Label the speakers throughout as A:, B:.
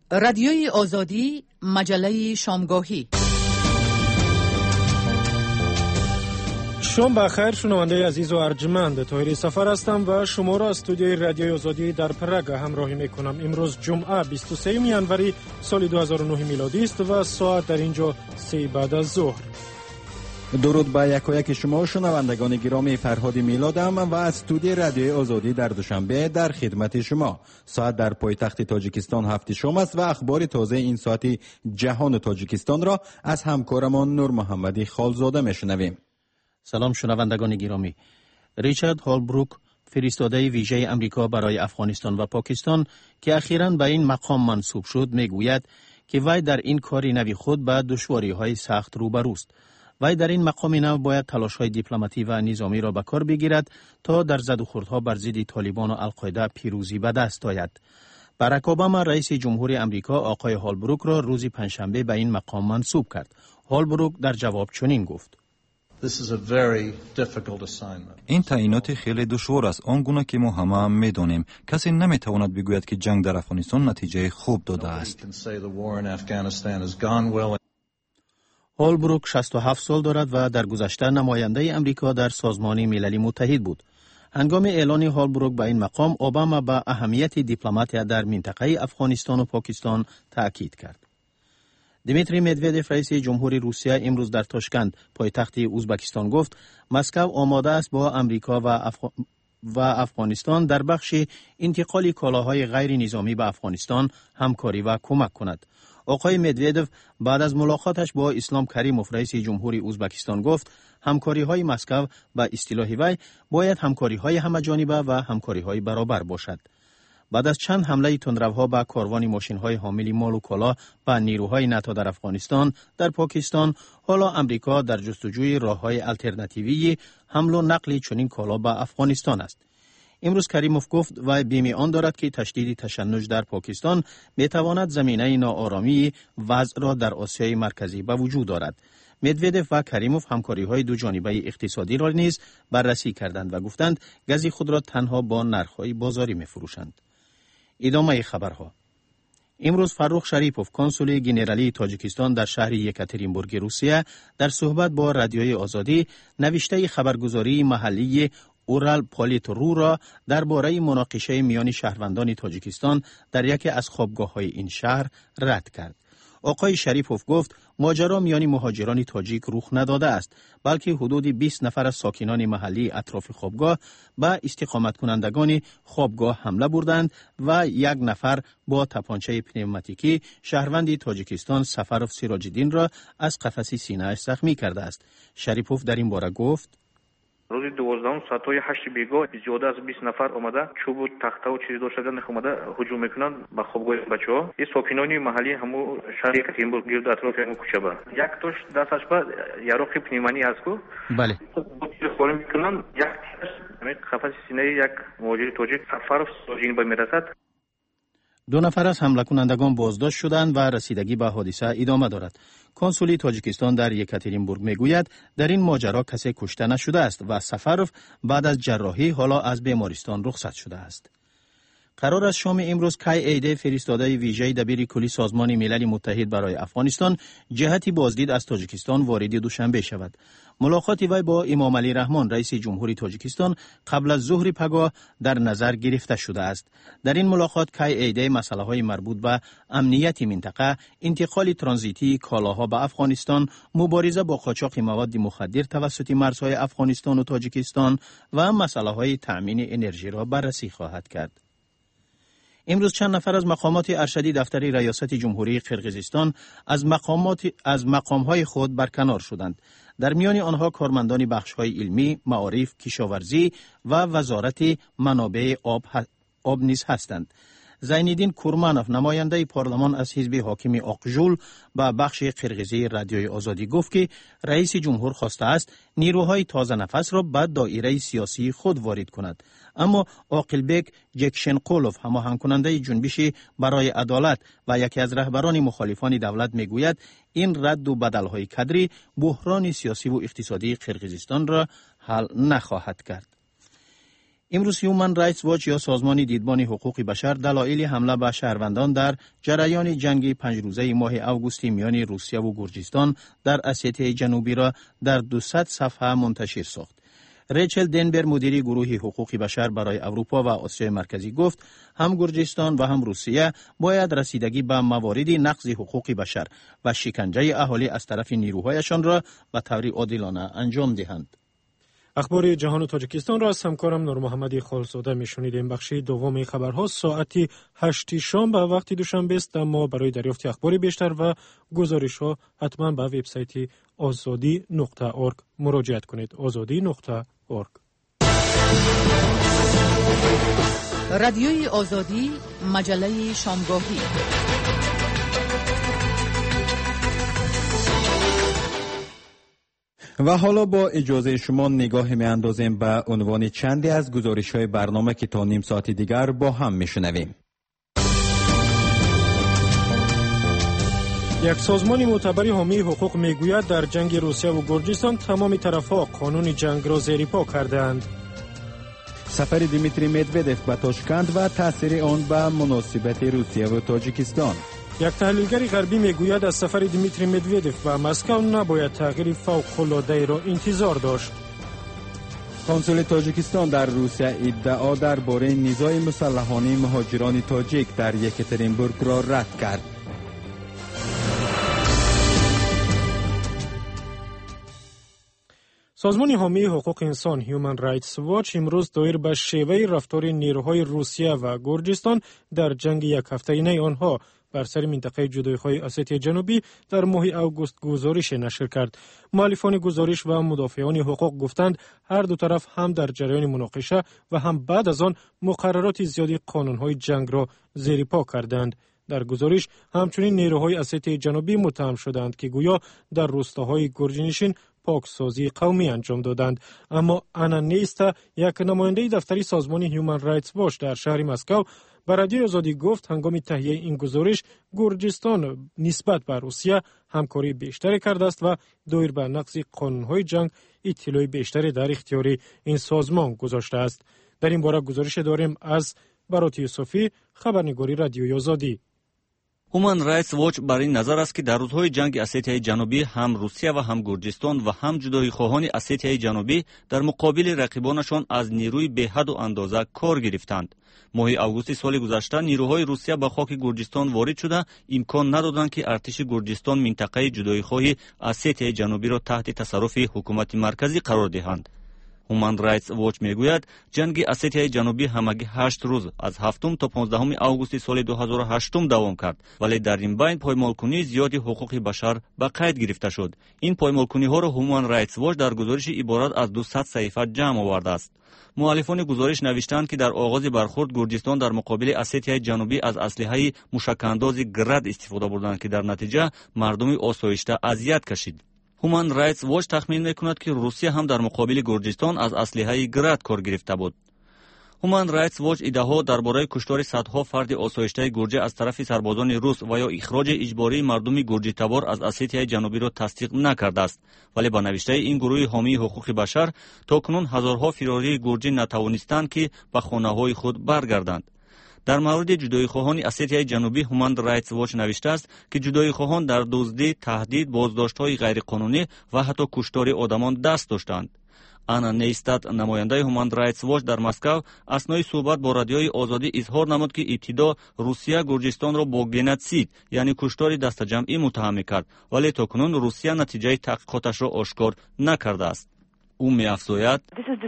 A: رادیوی آزادی، مجله شامگاهی.
B: شام بخیر شنونده عزیز و ارجمند، طاهر سفر هستم و شما را از استودیوی رادیوی آزادی در پراگ همراهی میکنم. امروز جمعه 23 ینوری سال 2009 میلادی است و ساعت در اینجا 3 بعد از ظهر.
C: درود به یکایک شما شنوندگان گرامی، فرهاد میلادم و از استودیوی رادیوی آزادی در دوشنبه در خدمت شما. ساعت در پایتخت تاجیکستان 7 شام است و اخبار تازه این ساعتی جهان تاجیکستان را از همکارمان نور محمدی خالزاده میشنویم.
D: سلام شنوندگان گرامی. ریچارد هولبروک، فرستاده ویژه امریکا برای افغانستان و پاکستان که اخیراً به این مقام منصوب شد، میگوید که وی در این کاری نوی خود به دشواری‌های سخت روبروست. وی در این مقام نو باید تلاش‌های دیپلماتی و نظامی را به کار بگیرد تا در زد و خوردها بر ضد طالبان و القاعده پیروزی به دست آید. باراک اوباما رئیس جمهور امریکا آقای هولبروک را روز پنجشنبه به این مقام منصوب کرد. هولبروک در جواب چنین گفت:
E: این تعیینات خیلی دشوار است. آنگونه که ما همه می‌دانیم کسی نمی‌تواند بگوید که جنگ در افغانستان نتیجه خوب داده است.
D: هولبروک 67 سال دارد و در گذشته نماینده امریکا در سازمان ملل متحد بود. هنگام اعلان هولبروک به این مقام، اوباما به اهمیت دیپلماتیا در منطقه افغانستان و پاکستان تاکید کرد. دیمیتری مدودف رئیس جمهور روسیه امروز در تاشکند پایتخت ازبکستان گفت مسکو آماده است با امریکا و افغانستان در بخش انتقال کالاهای غیر نظامی به افغانستان همکاری و کمک کند. آقای مدودف بعد از ملاقاتش با اسلام کریموف رئیس جمهور ازبکستان گفت همکاری‌های مسکو به اصطلاح وی باید همکاری‌های همه‌جانبه و همکاری‌های برابر باشد. بعد از چند حمله تندروها به کاروان ماشین‌های حامل مال و کالا به نیروهای ناتو در افغانستان، در پاکستان، حالا امریکا در جستجوی راه‌های الترناتیوی حمل و نقل چنین کالا به افغانستان است. امروز کریموف گفت و بیمی آن دارد که تشدید تشنج در پاکستان میتواند زمینه ناآرامی وضع را در آسیای مرکزی به وجود دارد. مدودف و کریموف همکاری‌های دو جانبه اقتصادی را نیز بررسی کردند و گفتند گاز خود را تنها با نرخ‌های بازاری می‌فروشند. ادامه خبرها. امروز فرخ شریپوف، کنسول گنرالی تاجیکستان در شهر یکاترینبورگ روسیه، در صحبت با رادیوی آزادی نوشته خبرگزاری محلی اورال پالیترو را درباره مناقشه میان شهروندان تاجیکستان در یکی از خوابگاه‌های این شهر رد کرد. آقای شریپوف گفت ماجرا میان مهاجران تاجیک رخ نداده است، بلکه حدود 20 نفر از ساکنان محلی اطراف خوابگاه به استقامت کنندگان خوابگاه حمله بردند و یک نفر با تپانچه پنوماتیکی شهروند تاجیکستان سفرف سیراج‌الدین را از قفس سینه‌اش زخمی کرده است. شریپوف در این باره گفت
F: روزی 12 ساعت‌های 8 بیگاه زیاده از 20 نفر آمده چوب و تخته و چیزی داشتن اومده هجوم میکنن به خوابگاه بچه‌ها. این ساکنان محلی همو شهر یکاترینبورگ گرد اطراف همو کوچه با یک توش دستش با یاروخ پنیمانی است کو
D: بله
F: خور میکنن یک قفس سینه یک مهاجر تاجیک سفر سوجین به میرسد.
D: دو نفر از حمله کنندگان بازداشت شدند و رسیدگی به حادثه ادامه دارد. کنسولی تاجیکستان در یکاترینبورگ میگوید در این ماجرا کسی کشته نشده است و سفرف بعد از جراحی حالا از بیمارستان رخصت شده است. قرار است شام امروز کای ایده فرستاده ویژه دبیر کلی سازمان ملل متحد برای افغانستان جهتی بازدید از تاجیکستان وارد دوشنبه شود. ملاقات وی با امام علی رحمان رئیس جمهور تاجیکستان قبل از ظهر پگاه در نظر گرفته شده است. در این ملاقات کای ایده مسائل مربوط به امنیت منطقه، انتقال ترانزیتی کالاها به افغانستان، مبارزه با قاچاق مواد مخدر توسط مرزهای افغانستان و تاجیکستان و مسائل تأمین انرژی را بررسی خواهد کرد. امروز چند نفر از مقامات ارشدی دفتر ریاست جمهوری قرقیزستان از مقامهای خود برکنار شدند. در میان آنها کارمندان بخش‌های علمی، معارف، کشاورزی و وزارت منابع آب نیز هستند. زینالدین کورمانوف نماینده پارلمان از حزب حاکم آقجول به بخش قرقیزی رادیوی آزادی گفت که رئیس جمهور خواسته است نیروهای تازه نفس را به دایره سیاسی خود وارد کند. اما عاقلبک جکشنقولوف هماهنگ کننده جنبش برای عدالت و یکی از رهبران مخالفان دولت میگوید این رد و بدل‌های کدری بحران سیاسی و اقتصادی قرقیزستان را حل نخواهد کرد. امروز هیومن رایتس واچ یا سازمان دیدبان حقوق بشر دلایل حمله به شهروندان در جریان جنگ 5 روزه ماه اوگوست میان روسیه و گرجستان در اسیای جنوبی را در 200 صفحه منتشر ساخت. ریچل دنبر مدیری گروه حقوق بشر برای اروپا و آسیای مرکزی گفت هم گرجستان و هم روسیه باید رسیدگی به موارد نقض حقوق بشر و شکنجه اهالی از طرف نیروهایشان را به طور عادلانه انجام دهند.
B: اخبار جهان و تاجیکستان را از همکارم نور محمدی خالزاده میشنیدیم. بخش دوم خبرها ساعت 8 شام به وقت دوشنبه است، اما برای دریافت اخبار بیشتر و گزارش ها حتما به وبسایت azadi.org مراجعه کنید. azadi.org.
A: رادیوی آزادی، مجله شامگاهی.
C: و حالا با اجازه شما نگاه می اندازیم به عنوان چندی از گزارش های برنامه که تا نیم ساعت دیگر با هم می شنویم.
B: یک سازمان معتبر حامی حقوق می گوید در جنگ روسیه و گرجستان تمام طرفها قانون جنگ را زیر پا کردند.
C: سفر دیمیتری مدودف به تاشکند و تاثیر آن به مناسبت روسیه و تاجیکستان.
B: یک تحلیلگر غربی میگوید از سفر دیمیتری مدودف به مسکو نباید تغییر فوق‌العاده را انتظار داشت.
C: کنسول تاجیکستان در روسیه ادعا درباره نزاع مسلحانه مهاجران تاجیک در یکاترینبورگ را رد کرد.
B: سازمان حامی حقوق انسان هیومن رایتس واچ امروز دایر به شیوه رفتار نیروهای روسیه و گرجستان در جنگ یک هفته‌ای آنها بر سر منطقه جدایی‌های اسیای جنوبی در ماه اوگوست گزارش نشر کرد. مؤلفان گزارش و مدافعان حقوق گفتند هر دو طرف هم در جریان مناقشه و هم بعد از آن مقررات زیادی قانون‌های جنگ را زیر پا کردند. در گزارش همچنین نیروهای اسیای جنوبی متهم شدند که گویا در روستاهای گرجنشین پاکسازی قومی انجام دادند. اما انا نیستا، یک نماینده دفتری سازمان هیومن رایتس واچ در شهر مسکو، به رادیوی آزادی گفت هنگام تهیه این گزارش گرجستان نسبت به روسیه همکاری بیشتری کرده است و دایر به نقض قانون‌های جنگ اطلاع بیشتری در اختیار این سازمان گذاشته است. در این باره گزارش داریم از برات یوسفی، خبرنگاری رادیوی آزادی.
G: هومن رایتس واچ بر این نظر است که در روزهای جنگ اسیای جنوبی هم روسیه و هم گرجستان و هم جدایی خواهان اسیای جنوبی در مقابل رقیبانشان از نیروی به حد و اندازه کار گرفتند. ماه اوگوست سال گذشته نیروهای روسیه به خاک گرجستان وارد شده امکان ندادند که ارتش گرجستان منطقه جدایی خواهی اسیای جنوبی را تحت تصرف حکومت مرکزی قرار دهند. هومن رایتس واچ میگوید جنگ اسیای جنوبی همگی 8 روز از 7 تا 15 اوگوست سال 2008 دوام کرد، ولی در این بین پایمالکنی زیادی حقوق بشر به قید گرفته شد. این پایمالکنی ها را هومن رایتس واچ در گزارش عبارت از 200 صفحه جمع آورده است. مؤلفان گزارش نوشتند که در آغاز برخورد گرجستان در مقابل اسیای جنوبی از اسلحه موشک‌انداز گرد استفاده بردند که در نتیجه مردم آسایشته اذیت کشید. هومن رایتس واچ تخمین میکند که روسیه هم در مقابل گرجستان از اسلحه گرد کار گرفته بود. هومن رایتس واچ ادعاها درباره کشتار صدها فرد آسایشته گرجه از طرف سربازان روس و یا اخراج اجباری مردم گرجه تبار از اسیای جنوبی را تصدیق نکرده است، ولی با نوشته این گروه حامی حقوق بشر تاکنون هزارها فراری گرجه نتوانستند که به خانه‌های خود برگردند. در مورد جدایی خواهان اسیای جنوبی هومن رایتس واچ نوشته است که جدایی خواهان در دزدی، تهدید، بازداشت‌های غیرقانونی و حتی کشتار آدمان دست داشتند. انا نیستاد، نماینده هومن رایتس واچ در مسکو، اثنای صحبت با رادیوی آزادی اظهار نمود که ابتدا روسیه گرجستان را با گنوسید یعنی کشتار دست جمعی متهم کرد، ولی تاکنون روسیه نتیجه تحقیقاتش را آشکار نکرده است. او می‌افزاید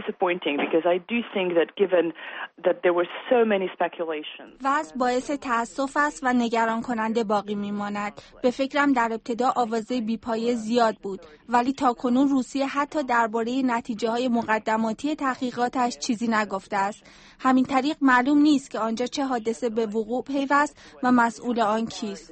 H: وضع باعث تأسف است و نگران کننده باقی میماند. به فکرم در ابتدا آوازه بیپایه زیاد بود، ولی تاکنون روسیه حتی درباره نتیجه‌های مقدماتی تحقیقاتش چیزی نگفته است. همین طریق معلوم نیست که آنجا چه حادثه به وقوع پیوست و مسئول آن کیست.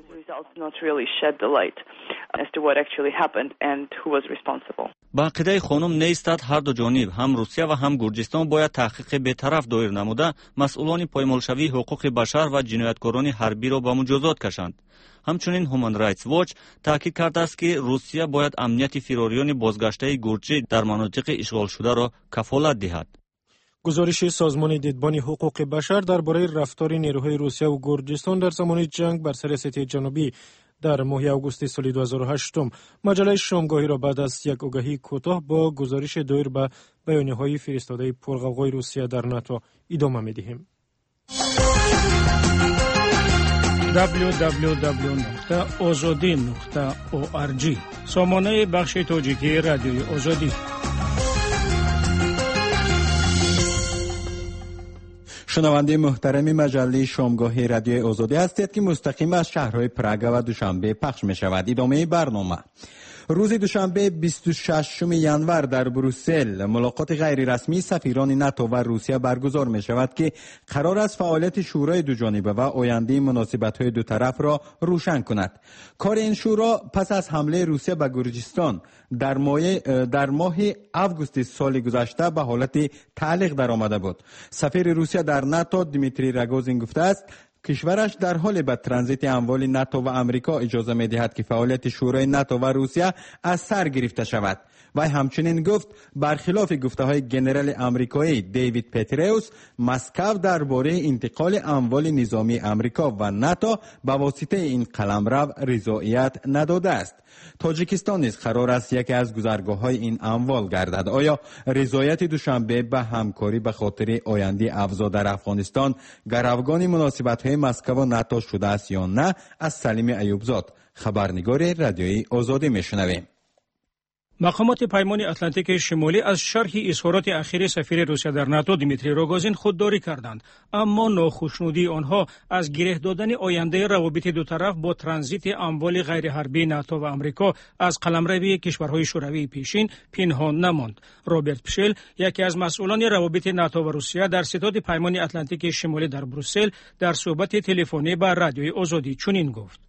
G: با عقیده خانم نیستاد هر دو جانب هم روسیه و هم گرجستان باید تحقیق بی‌طرف دایر نموده مسئولان پایمالشوی حقوق بشر و جنایتکاران حربی را به مجازات کشند. همچنین هومن رایتس واچ تاکید کرده است که روسیه باید امنیت فراریان بازگشته گرجه در مناطق اشغال شده را کفالت دهد.
B: گزارش سازمان دیدبان حقوق بشر درباره رفتار نیروهای روسیه و گرجستان در زمان جنگ بر سر اسیتی جنوبی در ماه آگوست سال 2008 مجله شامگاهی را بعد از یک آگهی کوتاه با گزارش دایر به بیانیه‌های فرستاده پرغوغای روسیه در ناتو ادامه می‌دهیم.
I: www.azadi.org سامانه بخش تاجیکی رادیوی آزادی.
C: شنونده محترم مجله شامگاهی رادیوی آزادی هستید که مستقیم از شهرهای پراگ و دوشنبه پخش می شود. ادامه برنامه. روز دوشنبه 26 ژانویه در بروسل ملاقات غیر رسمی سفیران ناتو و روسیه برگزار می شود که قرار است فعالیت شورای دو جانبه و آینده مناسبت‌های دو طرف را روشن کند. کار این شورا پس از حمله روسیه به گرجستان در ماه آگوست سال گذشته به حالت تعلیق درآمده بود. سفیر روسیه در ناتو دیمیتری راگوزین گفته است کشورش در حال به ترانزیت اموال ناتو و امریکا اجازه می دهد که فعالیت شورای ناتو و روسیه از سر گرفته شود. و همچنین گفت برخلاف گفته‌های جنرال آمریکایی دیوید پتریوس، مسکو درباره انتقال اموال نظامی امریکا و ناتو به واسطه این قلمرو رضایت نداده است. تاجیکستان نیز قرار است یکی از گذرگاه‌های این اموال گردد. آیا رضایت دوشنبه به همکاری به خاطر آینده افزا در افغانستان گروگان مناسبت‌های مسکو و ناتو شده است یا نه؟ از سلیم ایوبزاد، خبرنگار رادیوی آزادی میشنویم.
I: مقامات پیمان اتلانتیک شمالی از شرح اظهارات اخیر سفیر روسیه در ناتو دیمیتری روگوزین خودداری کردند، اما ناخوشنودی آنها از گره دادن آینده روابط دو طرف با ترانزیت اموال غیر حربی ناتو و آمریکا از قلمرو کشورهای شوروی پیشین پنهان نماند. رابرت پشل، یکی از مسئولان روابط ناتو و روسیه در ستاد پیمان اتلانتیک شمالی در بروسل، در صحبت تلفنی با رادیوی آزادی چنین گفت: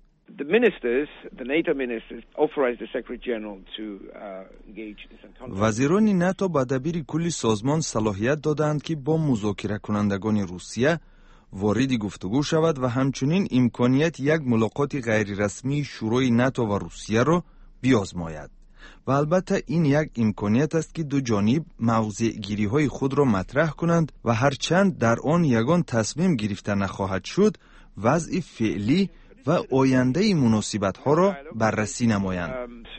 J: وزیران ناتو به دبیر کل سازمان صلاحیت دادند که با مذاکره کنندگان روسیه وارد گفتگو شود و همچنین امکانیت یک ملاقات غیر رسمی شورای ناتو و روسیه را بیازماید. و البته این یک امکانیت است که دو جانب موضع گیری های خود را مطرح کنند و هرچند در آن یگان تصمیم گرفته نخواهد شد، وضع فعلی و آینده مناسبت ها را بررسی نمایند.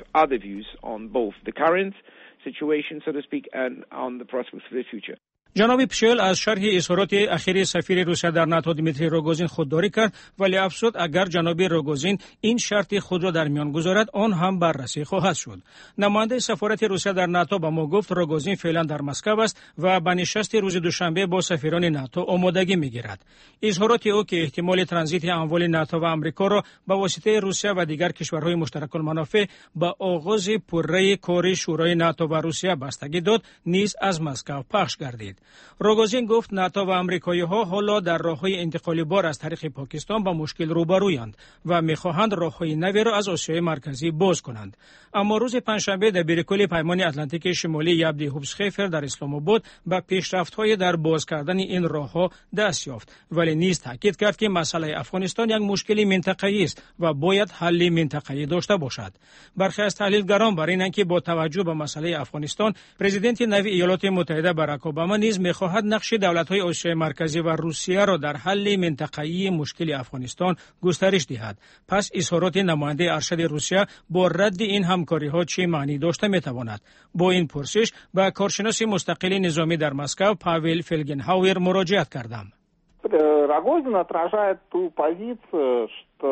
I: جناب پشل از شرح اظهارات اخیر سفیر روسیه در ناتو دیمیتری روگوزین خودداری کرد، ولی افزود اگر جناب روگوزین این شرط خود را در میان گذارد آن هم بررسی خواهد شد. نماینده سفارت روسیه در ناتو به ما گفت روگوزین فعلا در مسکو است و به نشست روز دوشنبه با سفیران ناتو آمادگی میگیرد. اظهارات او که احتمال ترانزیت اموال ناتو و آمریکا را به واسطه روسیه و دیگر کشورهای مشترک المنافع به آغاز پرره کار شورای ناتو و روسیه بستگی داد نیز از مسکو پخش گردید. روگوزین گفت ناتو و آمریکایی‌ها حالا در راه‌های انتقال بار از طریق پاکستان با مشکل روبرویند و می‌خواهند راه‌های نوی را از آسیای مرکزی باز کنند. اما روز پنجشنبه دبیر کل پیمان اتلانتیک شمالی یابدی هوبسخیفر در اسلام آباد به پیشرفت‌های در باز کردن این راه‌ها دست یافت، ولی نیز تاکید کرد که مسئله افغانستان یک مشکل منطقه‌ای است و باید حل منطقه‌ای داشته باشد. برخی از تحلیلگران بر اینند که با توجه به مسئله افغانستان، پرزیدنت نوی ایالات متحده باراک اوباما نیز می‌خواهد نقش دولت‌های آسیای مرکزی و روسیه را در حل منطقه‌ای مشکل افغانستان گسترش دهد. پس اظهارات نماینده ارشد روسیه با رد این همکاری‌ها چه معنی داشته می‌تواند؟ با این پرسش به کارشناس مستقل نظامی در مسکو پاول فلگنهاور مراجعت کردم.
K: Rogozin отражает ту позицию, что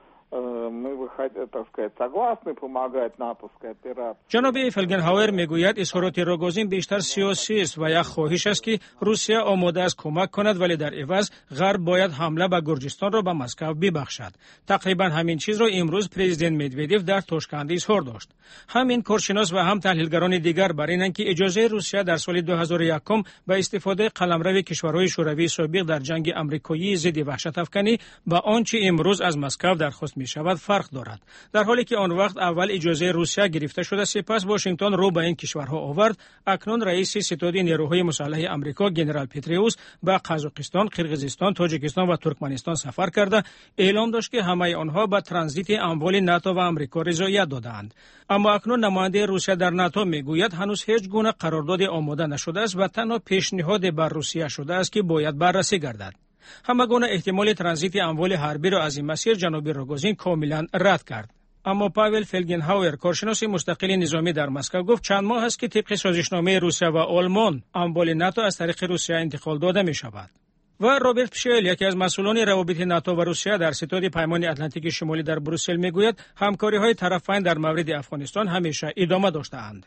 I: جناب فلگنهاور میگوید اظهارات روگوزین بیشتر سیاسی است و یک خواهش است که روسیه آماده است کمک کند، ولی در عوض غرب باید حمله به گرجستان را به مسکو ببخشد. تقریبا همین چیز را امروز پرزیدنت مدودیف در توشکند اظهار داشت. همین کارشناس و هم تحلیلگران دیگر بر اینند که اجازه روسیه در سال 2001 به استفاده قلمرو کشورهای شوروی سابق در جنگ آمریکایی ضد وحشت افکنی با آنچه امروز از مسکو درخواست می شود فرق دارد. دارد. در حالی که آن وقت اول اجازه روسیه گرفته شده، سپس واشنگتن رو به این کشورها آورد، اکنون رئیس ستاد نیروهای مسلح آمریکا گنرال پتریوس به قزاقستان، قرقیزستان، تاجیکستان و ترکمنستان سفر کرده اعلام داشت که همه آنها به ترانزیت اموال ناتو و آمریکا رضایت دادند. اما اکنون نماینده روسیه در ناتو میگوید هنوز هیچ گونه قرارداد آماده نشده است و تنها پیشنهاد بر روسیه شده است که باید بررسی گردد. همه گونه احتمال ترانزیت اموال حربی را از این مسیر جناب روگوزین کاملا رد کرد. اما پاول فلگنهاور، کارشناس مستقل نظامی در مسکو، گفت چند ماه است که طبق سازشنامه روسیه و آلمان اموال ناتو از طریق روسیه انتقال داده می شود. و رابرت پشل، یکی از مسئولان روابط ناتو و روسیه در ستاد پیمان اتلانتیک شمالی در بروسل، میگوید همکاری‌های طرفین در مورد افغانستان همیشه ادامه داشته‌اند.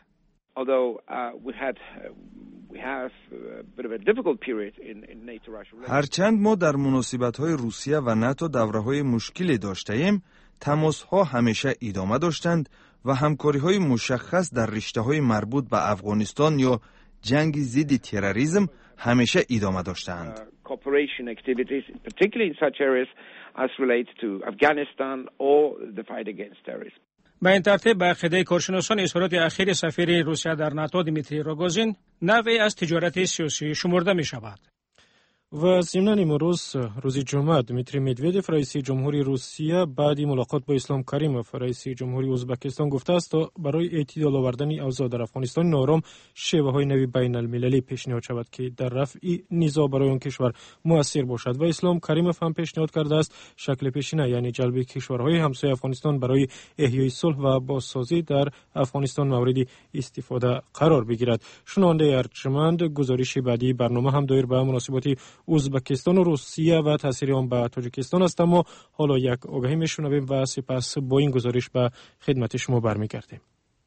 J: هرچند ما در مناسبت‌های روسیه و ناتو دوره‌های مشکلی داشتیم، تماس‌ها همیشه ادامه داشتند و همکاری‌های مشخص در رشته‌های مربوط به افغانستان یا جنگ ضد تروریسم همیشه ادامه داشتند.
L: Cooperation activities, particularly in such areas as relate to Afghanistan or the fight against terrorism.
I: به این ترتیب به عقیده کارشناسان اظهارات اخیر سفیر روسیه در ناتو دیمیتری روگوزین نوعی از تجارت سیاسی شمرده می شود.
B: و ضمن امروز روز جمعه دمیتری مدودف رئیس جمهوری روسیه بعد ملاقات با اسلام کریموف رئیس جمهوری ازبکستان گفته است تا برای اعتدال آوردن اوضاع در افغانستان نارام شیوه‌های نوی بین المللی پیشنهاد شود که در رفع نزاع برای آن کشور مؤثر باشد. و اسلام کریموف هم پیشنهاد کرده است شکل پیشینه یعنی جلب کشورهای همسایه افغانستان برای احیای صلح و بازسازی در افغانستان مورد استفاده قرار بگیرد. شنونده ارجمند، گزارش بعدی برنامه هم دایر به مناسبات ازبکستان و روسیه و تاثیر آن به تاجیکستان است، اما حالا یک آگهی میشنویم و سپس با این گزارش به خدمت شما برمیگردیم.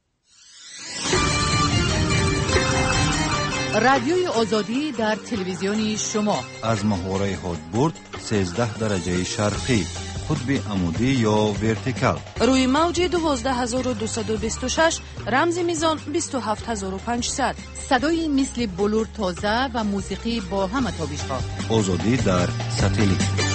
A: رادیوی آزادی در تلویزیونی شما
E: از محوره هادبورد 13 درجه شرقی، قطب عمودی یا ورتیکال،
M: روی موج 12226 رمز میزان 27500،
A: صدای مثل بلور تازه و موسیقی با همه تابش‌ها.
E: آزادی در ساتلیت.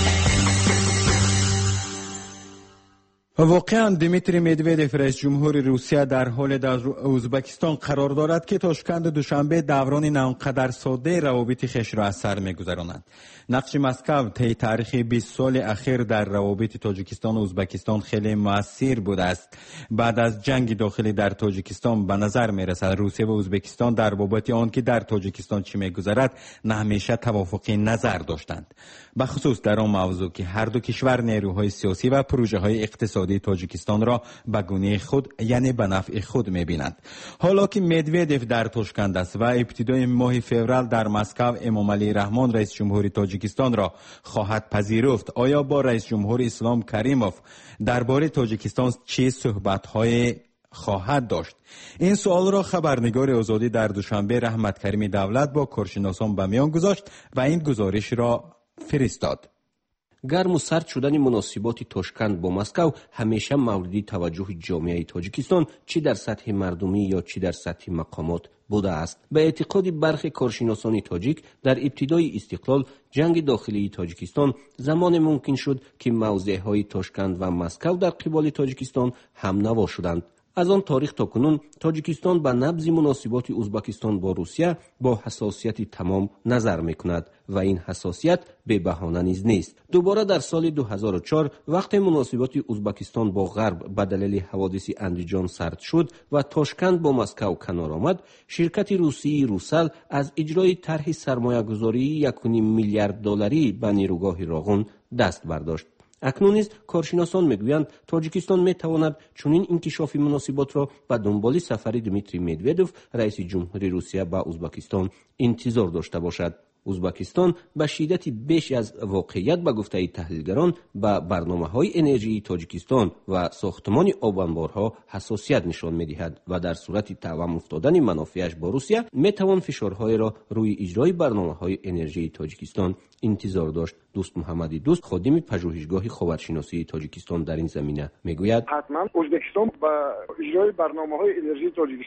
C: واقعا دیمیتری مدودف رئیس جمهور روسیه در حال در ازبکستان قرار دارد که تاشکند دوشنبه دوران ناانقدر ساده روابط خویش را از سر می‌گذراند. نقش مسکو طی تاریخ 20 سال اخیر در روابط تاجیکستان و ازبکستان خیلی مؤثر بوده است. بعد از جنگ داخلی در تاجیکستان به نظر می‌رسد روسیه و ازبکستان در بابت آن که در تاجیکستان چه می‌گذرد نه همیشه توافقی نظر داشتند، به خصوص در آن موضوع که هر دو کشور نیروهای سیاسی و پروژه‌های اقتصادی تاجیکستان را به گونه خود یعنی به نفع خود می‌بینند. حالا که مدودف در تاشکند است و ابتدای ماه فوریه در مسکو امامعلی رحمان رئیس جمهوری تاجیکستان را خواهد پذیرفت، آیا با رئیس جمهور اسلام کریموف درباره تاجیکستان چه صحبت‌های خواهد داشت؟ این سوال را خبرنگار آزادی در دوشنبه رحمت کریمی دولت با کارشناسان به میان گذاشت و این گزارش را فرستاد.
N: گرم و سرد شدن مناسبات تاشکند با مسکو همیشه مورد توجه جامعه تاجیکستان چه در سطح مردمی یا چه در سطح مقامات بوده است. به اعتقاد برخی کارشناسان تاجیک در ابتدای استقلال جنگ داخلی تاجیکستان زمان ممکن شد که موضعهای تاشکند و مسکو در قبال تاجیکستان هم نوا شدند. از آن تاریخ تا کنون تاجیکستان به نبض مناسبات ازبکستان با روسیه با حساسیت تمام نظر می‌کند و این حساسیت به بهانه نیز نیست. دوباره در سال 2004 وقتی مناسبات ازبکستان با غرب به دلیل حوادث اندیجان سرد شد و تاشکند با مسکو کنار آمد، شرکت روسی روسل از اجرای طرح سرمایه‌گذاری 1.5 میلیارد دلاری به نیروگاه راغون دست برداشت. اکنون نیز کارشناسان میگویند تاجیکستان میتواند چنین انکشاف مناسبات را به دنبال سفر دیمیتری مدودف رئیس جمهوری روسیه به ازبکستان انتظار داشته باشد. ازبکستان به شدت بیش از واقعیت به گفته تحلیلگران به برنامه‌های انرژی تاجیکستان و ساختمان آبانبارها حساسیت نشان می‌دهد و در صورت توام افتادن منافعش با روسیه میتوان فشارهای را روی اجرای برنامه‌های انرژی تاجیکستان انتظار داشت. دوست محمدی دوست خادم پژوهشگاه خاورشناسی تاجیکستان در این زمینه میگوید
O: حتما ازبکستان با اجرای برنامه‌های انرژی تاجیکستان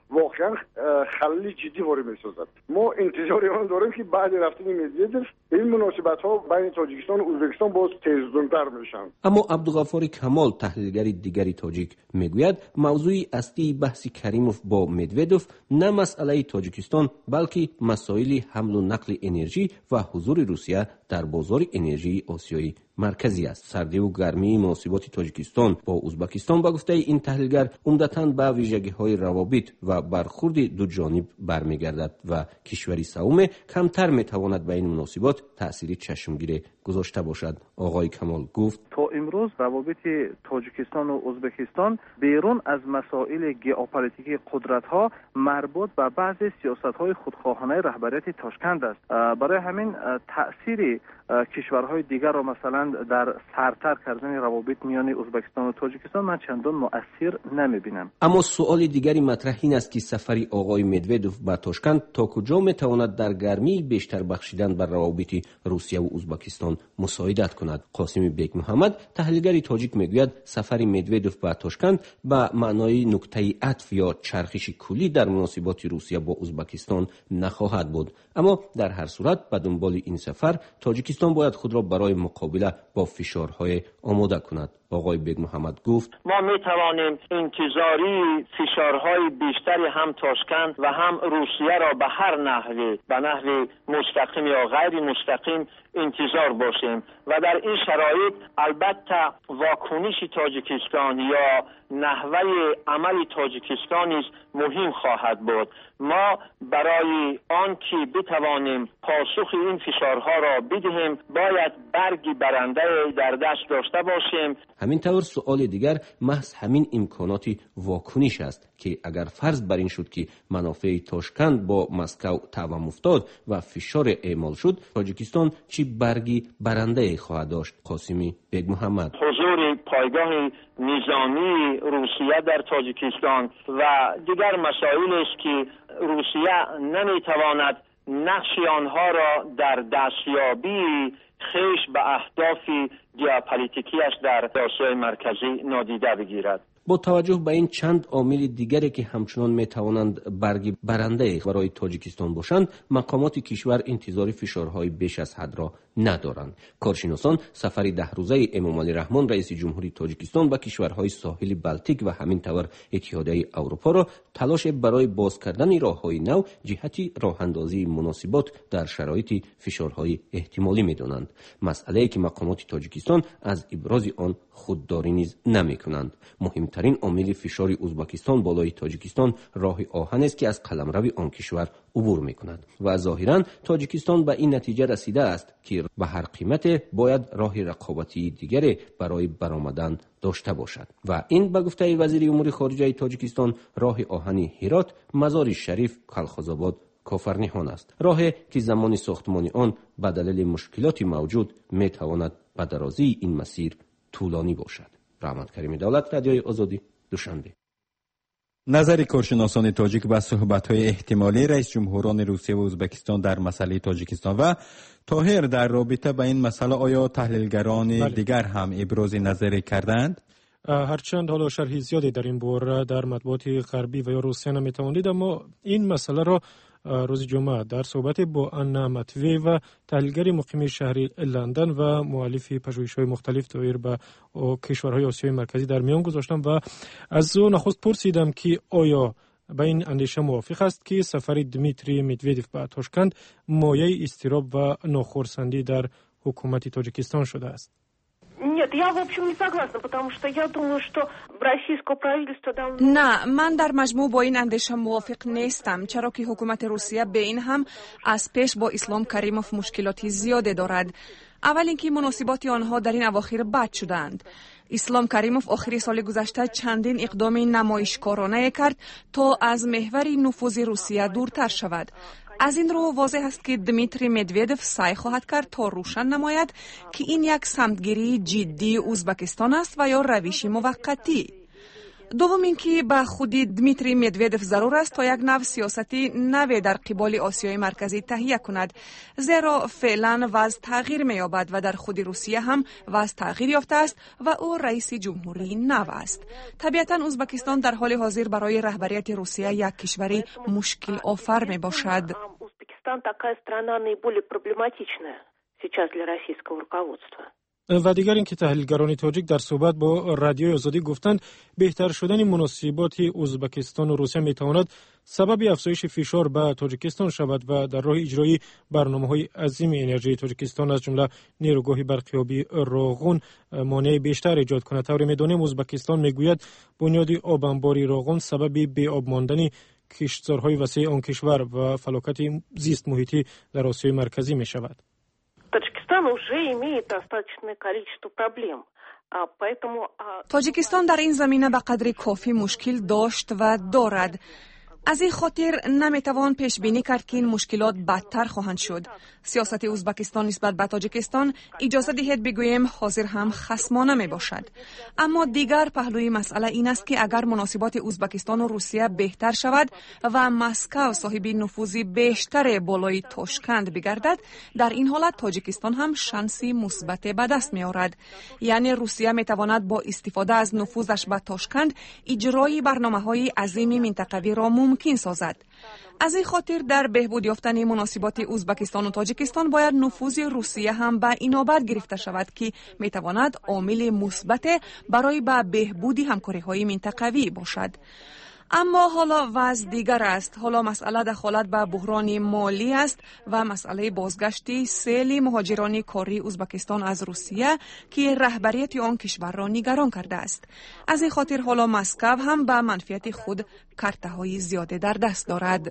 K: واقعا خلل جدی وارد می‌سازد. ما انتظار آن داریم که بعد رفتن مدودوف این مناسبت‌ها بین تاجیکستان و ازبکستان باز تیزتر میشن.
N: اما عبدالغفار کمال تحلیلگر دیگری تاجیک میگوید موضوع اصلی بحث کریموف با مدودوف نه مسئله تاجیکستان بلکه مسائل حمل و نقل انرژی و حضور روسیه در بازار انرژی آسیایی مرکزی است. سردی و گرمی مناسبات تاجیکستان با ازبکستان با گفته این تحلیلگر عمدتاً به ویژگی‌های روابط و برخورد دو جانب برمیگردد و کشوری سوم کمتر میتواند به این مناسبات تأثیر چشمگیر گذاشته باشد. آقای کمال گفت
O: تا امروز روابط تاجیکستان و ازبکستان بیرون از مسائل ژئوپلیتیکی قدرت‌ها مربوط به بعضی سیاست‌های خودخواهانه رهبریت تاشکند است. برای همین تأثیر کشورهای دیگر را مثلا در سرتر کردن روابط میان ازبکستان و تاجیکستان من چندان مؤثر نمیبینم.
N: اما سؤال دیگری مطرح این است که سفری آقای مدودوف به تاشکند تا کجا میتواند در گرمی بیشتر بخشیدن بر روابط روسیه و ازبکستان مساعدت کند. قاسم بیگ محمد تحلیلگر تاجیک میگوید سفر مدودوف به تاشکند به معنای نقطه عطف یا چرخش کلی در مناسبات روسیه با ازبکستان نخواهد بود. اما در هر صورت به دنبال این سفر تاجیکستان باید خود را برای مقابله با فشارهای آماده کند. آقای بیگ محمد گفت
P: ما می توانیم انتظاری فشارهای بیشتری هم تاشکند و هم روسیه را به هر نحوی به نحو مستقیم یا غیر مستقیم انتظار باشیم و در این شرایط البته واکنش تاجیکستان یا نحوه عمل تاجیکستان نیز مهم خواهد بود. ما برای آنکه بتوانیم پاسخ این فشارها را بدهیم باید برگی برنده در دست داشته باشیم.
N: همین طور سؤال دیگر محض همین امکانات واکنش است که اگر فرض بر این شد که منافع تاشکند با مسکو توأم افتاد و فشار اعمال شد تاجیکستان چی برگی برنده خواهد داشت؟ قاسمی بیگ محمد
P: حضور پایگاه نظامی روسیه در تاجیکستان و دیگر مسائل است که روسیه نمیتواند نقش آنها را در دستیابی خیش به اهداف ژئوپلیتیکیش در آسیای مرکزی نادیده بگیرد.
N: با توجه به این چند عامل دیگری که همچنان میتوانند برگ برنده برای تاجیکستان باشند مقامات کشور انتظار فشارهای بیش از حد را ندارند. کارشناسان سفر 10 روزه امامعلی رحمان رئیس جمهوری تاجیکستان به کشورهای ساحل بلتیک و همین طور اتحادیه اروپا را تلاش برای باز کردن راههای نو جهتی راهاندازی مناسبات در شرایط فشارهای احتمالی میدانند. مسئله‌ای که مقامات تاجیکستان از ابراز آن خودداری نیز نمی‌کنند. مهمترین عامل فشار ازبکستان بالای تاجیکستان راه آهن است که از قلمرو آن کشور عبور می‌کند و ظاهراً تاجیکستان به این نتیجه رسیده است که به هر قیمت باید راه رقابتی دیگری برای برآمدن داشته باشد و این به گفته وزیر امور خارجه تاجیکستان راه آهن هرات مزار شریف کلخازآباد کافرنیحان است. راهی که زمان ساختمان آن به دلیل مشکلات موجود میتواند به درازی این مسیر طولانی باشد. رحمت کریم دولت، رادیوی آزادی، دوشنبه.
C: نظر کارشناسان تاجیک به صحبت‌های احتمالی رئیس جمهوران روسیه و ازبکستان در مسئله تاجیکستان و طاهر در رابطه با این مسئله آیا تحلیلگران دیگر هم ابراز نظر کردند؟
B: هرچند حالا شرح زیادی در این باره در مطبوعات غربی و یا روسیه نمیتوانید، اما این مسئله را روز جمعه در صحبت با انا متوی و تحلیلگر مقیم شهر لندن و مؤلف پژوهش‌های مختلف دایر به کشورهای آسیای مرکزی در میان گذاشتم و از او نخست پرسیدم که آیا با این اندیشه موافق است که سفر دمیتری مدودوف به تاشکند مایه اضطراب و ناخرسندی در حکومت تاجیکستان شده است.
Q: Нет, я в общем не согласна, потому что я думаю, что российское правительство давно...
M: نه، من در مجموع با این اندیشه موافق نیستم، چرا که حکومت روسیه به این هم از پیش با اسلام کریموف مشکلاتی زیاده دارد. اول اینکه مناسبات آنها در این اواخر بد شدند. اسلام کریموف آخر سال گذشته چندین اقدام نمایشکارانه کرد تا از محور نفوذ روسیه دورتر شود. از این رو واضح است که دمیتری مدودوف سعی خواهد کرد تا روشن نماید که این یک سمتگیری جدی ازبکستان است و یا روش موقتی. دوم اینکه به خودی دمیتری مدودف ضرور است تا یک نوع سیاستی نوی در قبال آسیای مرکزی تهیه کند، زیرا فعلا وضع تغییر می‌یابد و در خود روسیه هم وضع تغییر یافته است و او رئیس جمهوری نو است. طبیعتاً ازبکستان در حال حاضر برای رهبریت روسیه یک کشوری مشکل آفر میباشد.
Q: Узбекистан такая страна наиболее проблематичная сейчас для российского руководства.
B: و دیگر اینکه تحلیلگران تاجیک در صحبت با رادیوی آزادی گفتند بهتر شدن مناسبات ازبکستان و روسیه میتواند سبب افزایش فشار به تاجیکستان شود و در راه اجرای برنامه‌های عظیم انرژی تاجیکستان از جمله نیروگاه برقیابی راغون مانع بیشتر ایجاد کند. طوری میدانیم ازبکستان میگوید بنیاد آب انبار راغون سبب بی آب ماندن کشتزارهای وسیع آن کشور و فلاکت زیست محیطی در آسیای مرکزی می شود.
M: تاجیکستان در این زمینه به قدر کافی مشکل داشت و دارد. از این خاطر نمیتوان پیش بینی کرد که این مشکلات بدتر خواهند شد. سیاست ازبکستان نسبت به تاجیکستان اجازه دهید بگوییم حاضر هم خصمانه می باشد. اما دیگر پهلوی مسئله این است که اگر مناسبات ازبکستان و روسیه بهتر شود و مسکو صاحب نفوذ بیشتر بالای تاشکند بگردد، در این حالت تاجیکستان هم شانسی مثبت به دست می آورد. یعنی روسیه می تواند با استفاده از نفوذش به تاشکند اجرای برنامه‌های عظیم منطقوی را ممکن سازد. از این خاطر در بهبود یافتن مناسبات ازبکستان و تاجیکستان باید نفوذ روسیه هم به اینابت گرفته شود که میتواند عامل مثبت برای به بهبودی همکاری‌های منطقوی باشد. اما حالا وضع دیگر است. حالا مسئله دخالت به بحران مالی است و مسئله بازگشت سیل مهاجران کاری ازبکستان از روسیه که رهبریت آن کشور را نگران کرده است. از این خاطر حالا مسکو هم به منفعت خود کارت‌های زیاده در دست دارد.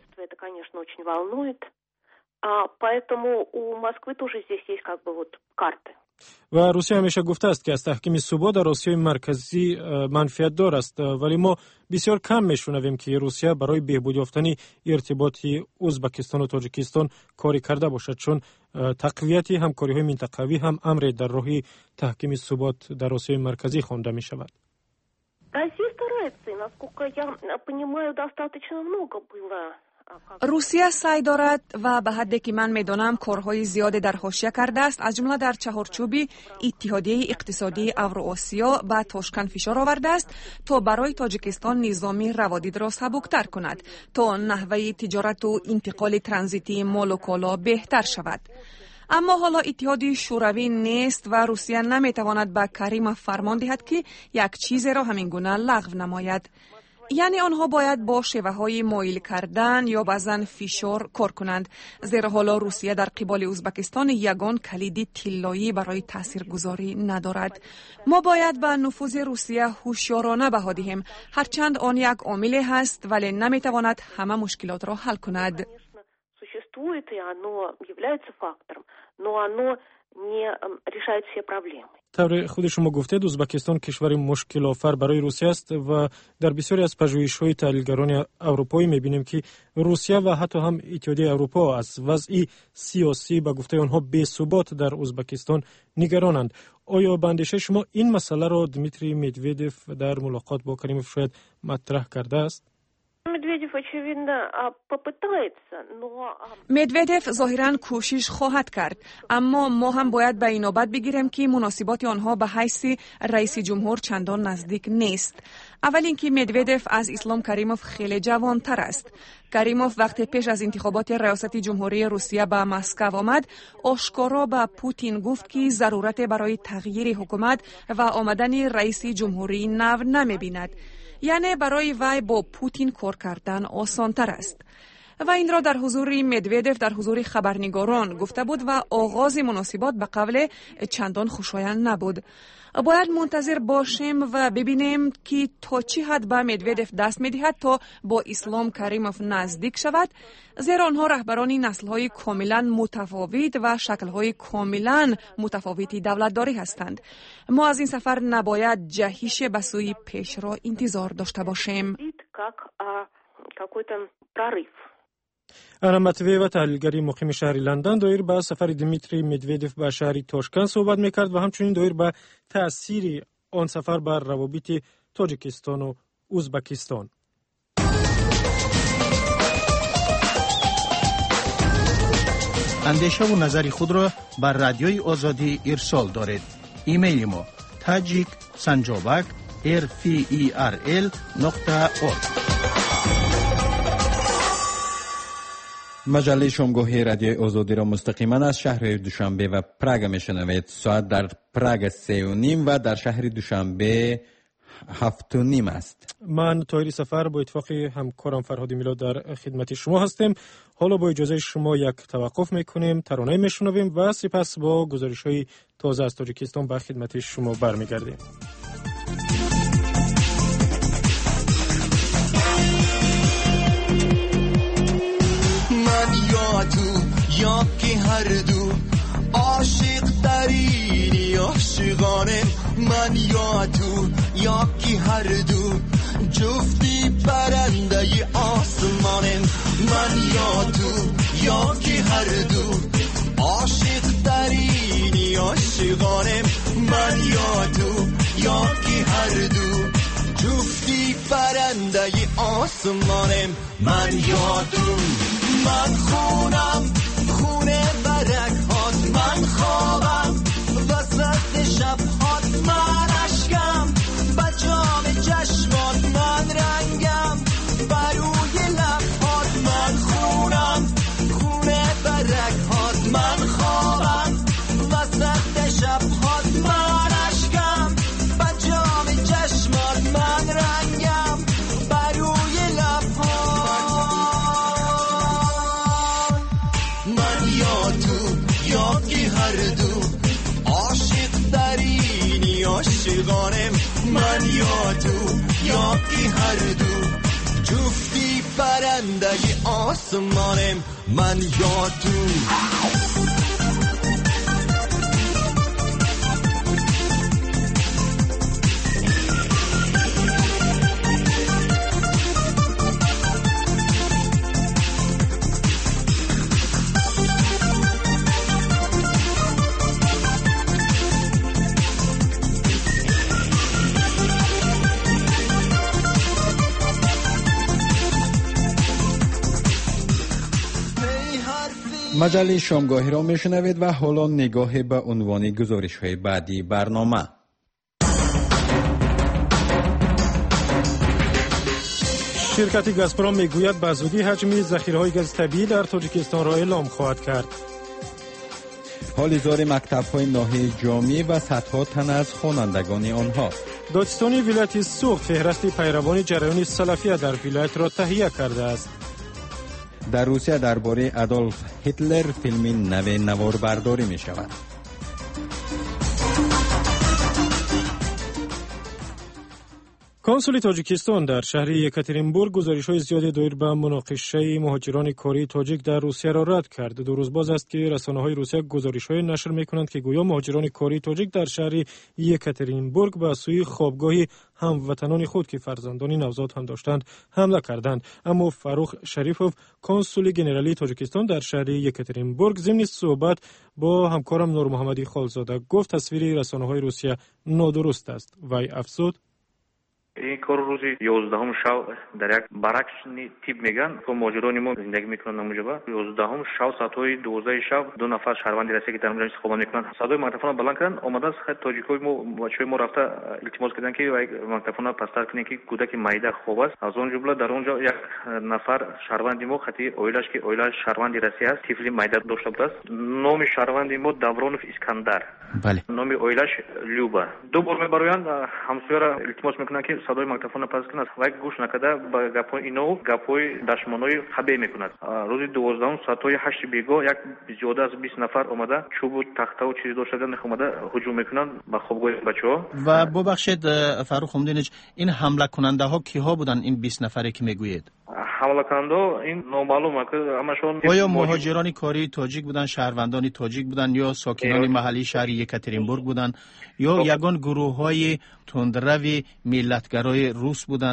B: و روسیه همیشه گفته است که از تحکیم ثبات در آسیای مرکزی منفعت دار است، ولی ما بسیار کم میشنویم که روسیه برای بهبود یافتن ارتباط ازبکستان و تاجیکستان کاری کرده باشد، چون تقویت همکاری‌های منطقوی هم امر در راه تحکیم ثبات در آسیای مرکزی خوانده می شود.
M: روسیه سعی دارد و به حدی که من میدانم کارهای زیاد در حاشیه کرده است، از جمله در چهارچوب اتحادیه اقتصادی اوراسیا به تاشکند فشار آورده است تا برای تاجیکستان نظام روادید را سبکتر کند تا نحوه تجارت و انتقال ترانزیتی مال و کالا بهتر شود. اما حالا اتحاد شوروی نیست و روسیه نمیتواند به کریموف فرمان دهد که یک چیز را همین گونه لغو نماید. یعنی آنها باید با شیوه‌های مایل کردن یا بعضاً فشار کار کنند، زیرا حالا روسیه در قبال ازبکستان یگان کلید طلایی برای تاثیرگذاری ندارد. ما باید به نفوذ روسیه هوشیارانه بها دهیم، هرچند آن یک عامل هست ولی نمیتواند همه مشکلات را حل کند.
B: طور خود شما گفتید ازبکستان کشور مشکل آفر برای روسیه است و در بسیاری از پژوهش‌های تحلیلگران اروپایی می‌بینیم که روسیه و حتی هم اتحادیه اروپا از وضع سیاسی به گفته آنها بی‌ثبات در ازبکستان نگرانند. آیا به اندیشه شما این مسئله را دمیتری مدودف در ملاقات با کریموف شاید مطرح کرده است؟
M: مدودف ظاهراً کوشش خواهد کرد، اما ما هم باید به این نوبت بگیریم که مناسبات آنها به حیث رئیس جمهور چندان نزدیک نیست. اول اینکه مدودف از اسلام کریموف خیلی جوانتر است. کریموف وقتی پیش از انتخابات ریاست جمهوری روسیه به مسکو آمد، آشکارا به پوتین گفت که ضرورت برای تغییر حکومت و آمدن رئیس جمهوری نو نمی‌بیند. یعنی برای وی با پوتین کار کردن آسان‌تر است. و این را در حضور مدودف در حضور خبرنگاران گفته بود و آغاز مناسبات به قول چندان خوشایند نبود. باید منتظر باشیم و ببینیم که تا چه حد به مدودف دست می‌دهد تا با اسلام کریموف نزدیک شود، زیرا آنها رهبران نسل‌های کاملا متفاوت و شکل‌های کاملا متفاوتی دولتداری هستند. ما از این سفر نباید جهش به سوی پیش را انتظار داشته باشیم.
B: ارام مطوی و تحلیلگری مقیم شهر لندن دایر به سفر دمیتری مدودف به شهر تاشکند صحبت میکرد و همچنین دایر به تأثیر آن سفر بر روابط تاجیکستان و ازبکستان.
D: اندیشه و نظر خود را بر رادیوی آزادی ارسال دارید. ایمیل ما tajik@rferl.org.
C: مجله شامگاهی رادیوی آزادی را مستقیما از شهر دوشنبه و پراگ میشنوید. ساعت در پراگ 3:30 و در شهر دوشنبه 7:30 است.
B: من طاهری سفر با اتفاق همکارم فرهاد میلاد در خدمت شما هستیم. حالا با اجازه شما یک توقف میکنیم، ترانه میشنویم و سپس با گزارش‌های تازه از تاجیکستان به خدمت شما برمیگردیم.
R: یا که هر دو عاشق ترینی عاشقانه، من یا تو یا که هر دو جفتی پرنده ی آسمانه، من یا تو یا که هر دو عاشق ترینی عاشقانه، من یا تو یا که هر دو جفتی پرنده ی آسمانه، من یا تو. من خونم خونه برگهات، من خوابم وسط شبهات، من عشقم بجام چشمات، من رنگم بروی لبهات، من خونم خونه برگهات، من خوابم وسط شبهات، من عشقم بجام چشمات، من رنگم بروی لبهات. یا که هر دو عاشق ترینی عاشقانم، من یا تو یا که هر دو جفتی پرنده ی آسمانم، من یا تو.
C: مجله شامگاهی را میشنوید و حالا نگاه به عنوان گزارش‌های بعدی برنامه.
B: شرکت گازپرام میگوید به زودی حجم ذخیره‌های گاز طبیعی در تاجیکستان را اعلام خواهد کرد.
C: حال زار مکتب‌های ناحیه جامی و صدها تن از خوانندگان آنها.
B: دادستانی ولایت سوخت فهرست پیروان جریان سلفیه در ولایت را تهیه کرده است.
C: در روسیه درباره ادولف هیتلر فیلمی نو نوار برداری می شود.
B: کنسول تاجیکستان در شهر یکاترینبورگ گزارش‌های زیادی دایر به مناقشه مهاجران کاری تاجیک در روسیه را رد کرد. 2 روز باز است که رسانه‌های روسیه گزارش‌های نشر می‌کنند که گویا مهاجران کاری تاجیک در شهر یکاترینبورگ به سوی خوابگاه هموطنان خود که فرزندان نوزاد هم داشتند حمله کردند. اما فاروق شریفوف کنسول ژنرالی تاجیکستان در شهر یکاترینبورگ ضمن صحبت با همکارم نور محمدی خالزاده گفت تصویر رسانه‌های روسیه نادرست است. وی افزود
F: این کار روزی 11 شب در یک برعکس تیپ میگن که ماجرانی ما زندگی میکنن اونجا. 11 شب ساعت‌های 12 شب 2 نفر شهروندی رسید که در اونجا خواب میکنن. صدای مایکروفون بلند کردن، اومدن خیلی تاجیکای ما بچهای ما رفته التماس کردن که مایکروفون پستر کنین که کودک مایده خواب است. از اون جمله در اونجا یک نفر شهروندی ما خطی اویلاش که اویلاش شهروندی رسید است، طفلی مایده داشته بود. نام شهروندی ما داورونوف اسکندر.
D: بله.
F: نام اویلاش لیوبا. 2 بار میبرویند همسایه را التماس میکنن که صدای مایکروفون پس کند و گوش نکرده با گپای اینو گپای دشمنای خبه میکند. روز 12 ساعت‌های 8 بیگاه یک زیاده از 20 نفر اومده چوب و تخته و چیزی داشتن اومده هجوم میکنن به خوابگاه بچه‌ها.
D: و ببخشید فاروق خمدینیچ، این حمله کننده ها کیها بودن؟ این 20 نفری که میگویید
F: حمله کننده این نامعلومه که همشون
D: آیا مهاجران کاری تاجیک بودن، شهروندان تاجیک بودن یا ساکنان محلی شهر یکاترینبورگ بودن یا یگان گروه‌های تندرو ملتگرای روس بودند؟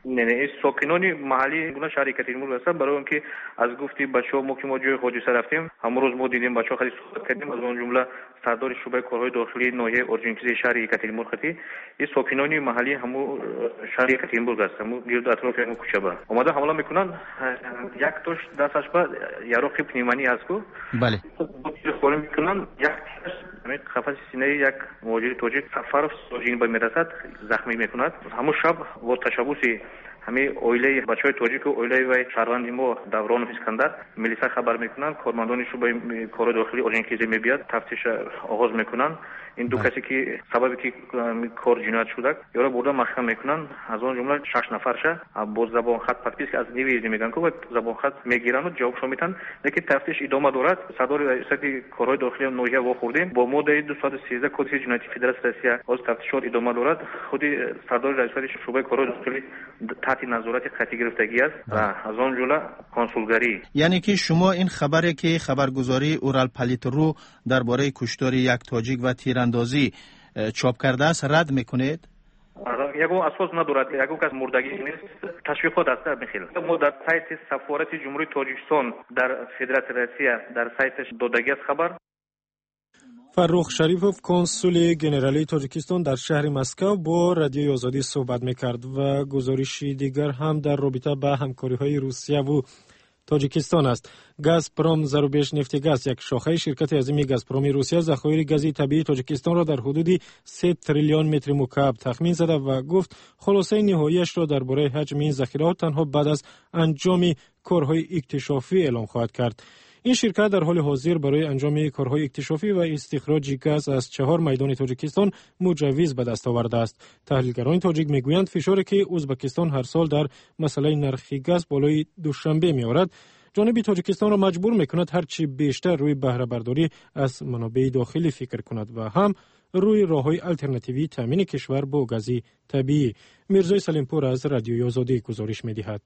F: نه ساکنان محلی گونه شهر یکاترینبورگ هستند. برای اینکه از گفتی بچه‌ها ما که ما جای حادثه رفتیم امروز ما دیدیم بچه‌ها خیلی صحبت کردیم، از اون جمله سردار شعبه کارهای داخلی ناحیه اورژانکیزی شهر یکاترینبورگ هستی. این ساکنان محلی همو شهر یکاترینبورگ هستند، همو گرد اطراف همو کوچه با اومده حمله میکنن. یک توش دستش با یاروخی پنیمانی است کو
D: بله
F: خورم میکنن. یک همین قفس سینه یک مهاجر تاجیک سفر سوجین به میرسد زخمی میکند. همون شب و تشابوسی همه اویله بچهای تاجیک و اویله و شهروند ما دوران اسکندر ملیسا خبر میکنن. کارمندان شعبه کار داخلی اورژانکیزی میبیاد تفتیش آغاز میکنن. این دو کسی که سببی که کار جنایت شده یارو برده محکم میکنن. از اون جمله 6 نفرشه با زبان خط پدپیس که از نیویزی میگن که زبان خط میگیرن و جوابشو میدن. لیکن تفتیش ادامه دارد. صدر رئیس کارهای داخلی ناحیه واخوردیم با ماده 213 کد جنایتی فدراسیون روسیه از تفتیشات ادامه دارد. خود صدر رئیس شعبه کارهای داخلی تحت نظارت قطعی گرفتگی است و از اون جمله کنسولگری.
D: یعنی که شما این خبره که خبرگزاری اورال پالیترو درباره کشتار یک تاجیک و تیراندازی چاپ کرده است رد میکنید؟
F: یکو اساس ندارد، یکو کس مردگی نیست، تشویقات است. بخیل ما در سایت سفارت جمهوری تاجیکستان در فدراسیون روسیه در سایتش دادگی است خبر.
B: فرخ شریفوف کنسول گنرالی تاجیکستان در شهر مسکو با رادیوی آزادی صحبت میکرد و گزارشی دیگر هم در رابطه با همکاری‌های روسیه و تاجیکستان است. گازپروم زروبیش نفتگاز یک شاخه شرکت عظیم گازپروم روسیه ذخایر گاز طبیعی تاجیکستان را در حدود 3 تریلیون متر مکعب تخمین زده و گفت خلاصه نهاییش را درباره حجم این ذخیره تنها بعد از انجام کارهای اکتشافی اعلام خواهد کرد. این شرکت در حال حاضر برای انجام کارهای اکتشافی و استخراج گاز از 4 میدان تاجیکستان مجوز به دست آورده است. تحلیلگران تاجیک میگویند فشاری که ازبکستان هر سال در مسئله نرخ گاز بالای دوشنبه میآورد جانب تاجیکستان را مجبور میکند هرچی بیشتر روی بهره برداری از منابع داخلی فکر کند و هم روی راههای الटरनेटिव्ی تامین کشور با گاز طبیعی. میرزای سلیمپور از رادیوی آزادی گزارش میدهد.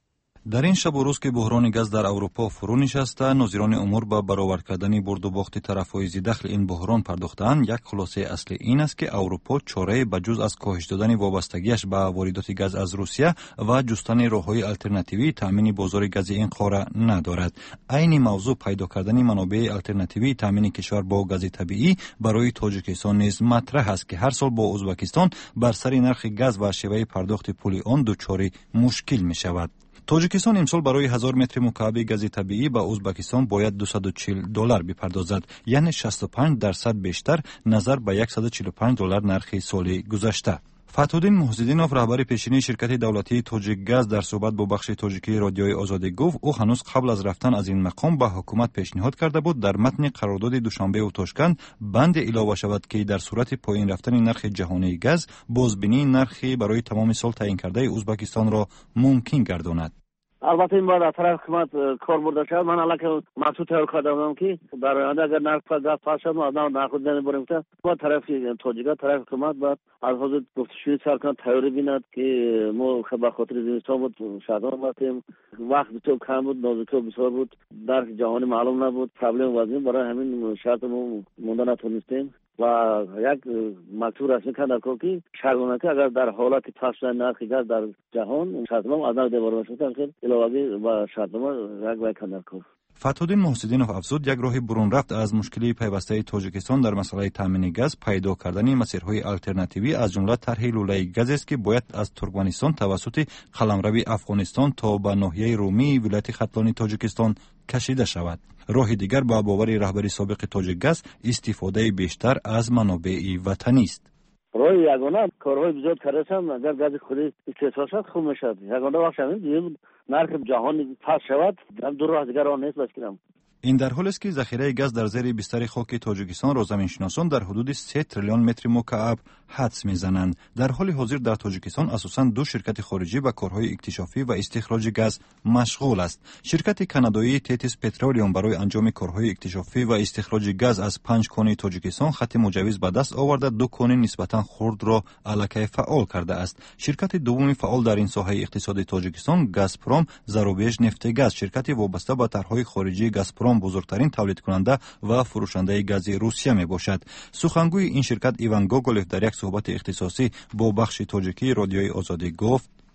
E: در این شب و روز که بحران گاز در اروپا فرو نشسته، ناظران امور به برآورد کردن برد و باخت طرفهای ذی-دخل این بحران پرداختند. یک خلاصه اصلی این است که اروپا چاره بجز از کاهش دادن وابستگیش به واردات گاز از روسیه و جستن راههای الटरनेटिव्ی تامین بازار گاز این قاره ندارد. عین موضوع پیدا کردن منابع الटरनेटिव्ی تامین کشور با گاز طبیعی برای تاجیکستان نیز مطرح است که هر سال با ازبکستان بر سر نرخ گاز و شیوه پرداخت پول آن دچار مشکل می شود. تاجیکستان امسال برای 1000 متر مکعب گاز طبیعی به ازبکستان باید $240 بپردازد، یعنی 65% بیشتر نظر به $145 نرخ سال گذشته. فتح‌الدین محسدینوف رهبر پیشینی شرکت دولتی تاجیک گاز در صحبت با بخش تاجیکی رادیوی آزادی گفت او هنوز قبل از رفتن از این مقام به حکومت پیشنهاد کرده بود در متن قرارداد دوشنبه و تاشکند بند اضافه شود که در صورت پایین رفتن نرخ جهانی گاز بازبینی نرخی برای تمام سال تعیین کرده ازبکستان را ممکن گرداند.
S: البته این باید از طرف حکومت کار برده شد. من الان محسوب تیار کرده بودم که در آینده اگر نرخ گاز پاس شد ما نرخ دادن بریم تا با طرف تاجیکا طرف حکومت باید از حضور گفتشویی سر کنند تیاری بیند که ما به خاطر زمستان بود شادمان بودیم، وقت تو کم بود، نازکه بسیار بود، نرخ جهانی معلوم نبود، پرابلم وزین برای همین شرط ما مونده نتونستیم و یک مکتوب رسمی کردن که شرط که اگر در حالت پاس نرخ گاز در جهان شرط ما از نظر دیوار شدن که علاوه و شرط ما یک وای کردن که
E: فتح‌الدین محسدینوف افزود یک راه برون رفت از مشکلی پیوسته تاجیکستان در مسئله تامین گاز پیدا کردن مسیرهای الटरनेटिव्ی از جمله طرح لوله گاز است که باید از ترکمنستان توسط قلمرو افغانستان تا به ناحیه رومی ولایت ختلان تاجیکستان کشیده شود. راه دیگر با باور رهبر سابق تاجیک گاز استفاده بیشتر از منابع وطنی است.
S: راه یگانه کارهای بزرگ کردن اگر گاز خودی استفاده شد خوب میشد. یگانه وقت همین نرخ جهانی پاس شود هم دو راه دیگر آن نیست بسکرم.
E: این در حالی است که ذخیره گاز در زیر بستر خاک تاجیکستان را زمینشناسان در حدود 3 تریلیون متر مکعب حدس میزنند. در حال حاضر در تاجیکستان اساساً 2 شرکت خارجی به کارهای اکتشافی و استخراج گاز مشغول است. شرکت کانادایی تیتیس پترولیوم برای انجام کارهای اکتشافی و استخراج گاز از 5 کانون تاجیکستان خط مجوز به دست آورده 2 کانون نسبتاً خرد را الکی فعال کرده است. شرکت دوم فعال در این ساحه اقتصاد تاجیکستان گازپروم زروبیش نفتگاز شرکت وابسته به طرحهای خارجی گازپروم بزرگترین تولید کننده و فروشنده گاز روسیه می باشد. سخنگوی این شرکت ایوان گوگولف در یک صحبت اختصاصی با بخش تاجیکی رادیوی آزادی گفت: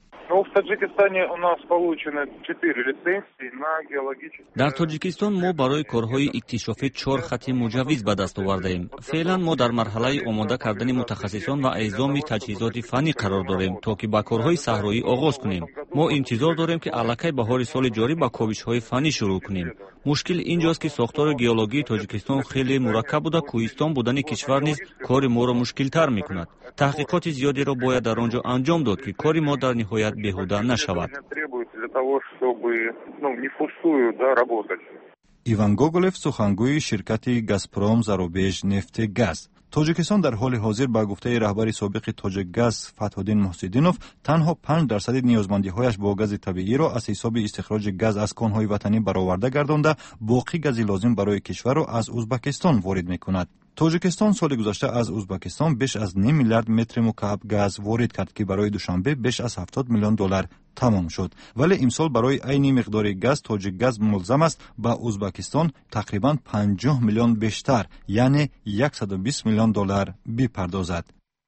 T: В Таджикистане у нас получено 4 лицензии на геологические.
G: дар тоҷикистон мо барои корҳои иктишофӣ 4 хати муҷаввиз ба даст овардаем. феълан мо дар марҳалаи омода кардани мутахассисон ва эъзоми таҷҳизоти фаннӣ қарор дорем, то ки ба корҳои саҳроӣ оғоз кунем. мо интизор дорем ки аллакай баҳори соли ҷорӣ ба ковишҳои фанӣ шурӯъ кунем. мушкил инҷост ки сохтори геологии тоҷикистон хеле мураккаб буда кӯҳистон будани кишвар низ кори моро мушкилтар мекунад. таҳқиқоти зиёдеро бояд дар он ҷо анҷом дод ки кори мо дар ниҳоят беҳуда нашавад.
E: иван гоголев, сухангӯи ширкати газпром заробеж нефти газ. тоҷикистон дар ҳоли ҳозир ба гуфтаи раҳбари собиқи тоҷикгаз Фатҳуддин Муҳсидинов танҳо 5% ниёзмандиҳояш бо гази табииро аз ҳисоби истихроҷи газ аз конҳои ватанӣ бароварда гардонда, боқӣ гази лозим барои кишварро аз Узбекистон ворид мекунад. тоҷикистон соли гузашта аз Узбекистон беш аз 9 миллиард метри мукааб газ ворид кард, ки барои Душанбе беш аз $70 миллион тамом шуд. вале имсол барои айни миқдори газ тоҷикгаз мулзам аст ба Узбекистон тақрибан 50 миллион бештар, яъне $120 миллион бипардозад.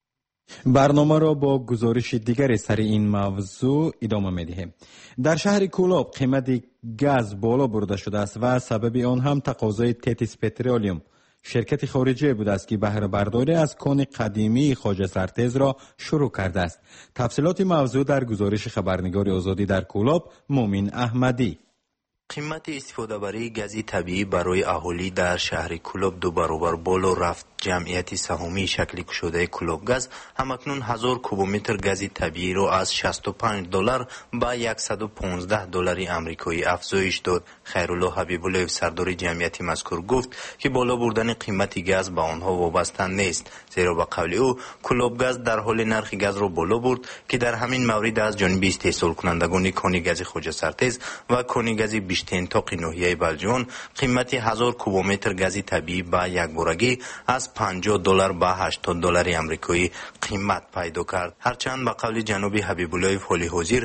C: барномаро бо гузориши дигаре сари ин мавзӯъ идома медиҳем. дар шаҳри Кӯлоб қимати газ боло бурда шудааст ва сабаби он ҳам тақозои Тетис Петролиум, ширкати хориҷие будааст ки баҳрабардорӣ аз кони қадимии Хоҷа Сартезро шурӯъ кардааст. тафсилоти мавзӯъ дар гузориши хабарнигори Озодӣ дар Кӯлоб Муъмин Аҳмадӣ.
U: қимати истифодабарии гази табиӣ барои аҳолӣ дар шаҳри Кӯлоб 2 баробар боло рафт. ҷамъияти саҳумии шакли кушодаи Кӯлобгаз ҳамакнун 1000 кубометр гази табииро аз $65 ба $115 амрикоӣ афзоиш дод. Хайрулло Ҳабибуллоев, сардори ҷамъияти мазкур, гуфт ки боло бурдани қимати газ ба онҳо вобаста нест, зеро ба қавли ӯ Кӯлобгаз дар ҳоли нархи газро боло бурд ки дар ҳамин маврид аз ҷониби истеҳсолкунандагони кони гази Хоҷа Сартез ва кони гази биштентоқи ноҳияи Балҷиён қимати 1000 кубометр гази табиӣ ба якборагӣ аз $50 ба $80 амрикоӣ қимат пайдо кард. ҳарчанд ба қавли ҷаноби Ҳабибуллоев ҳоли ҳозир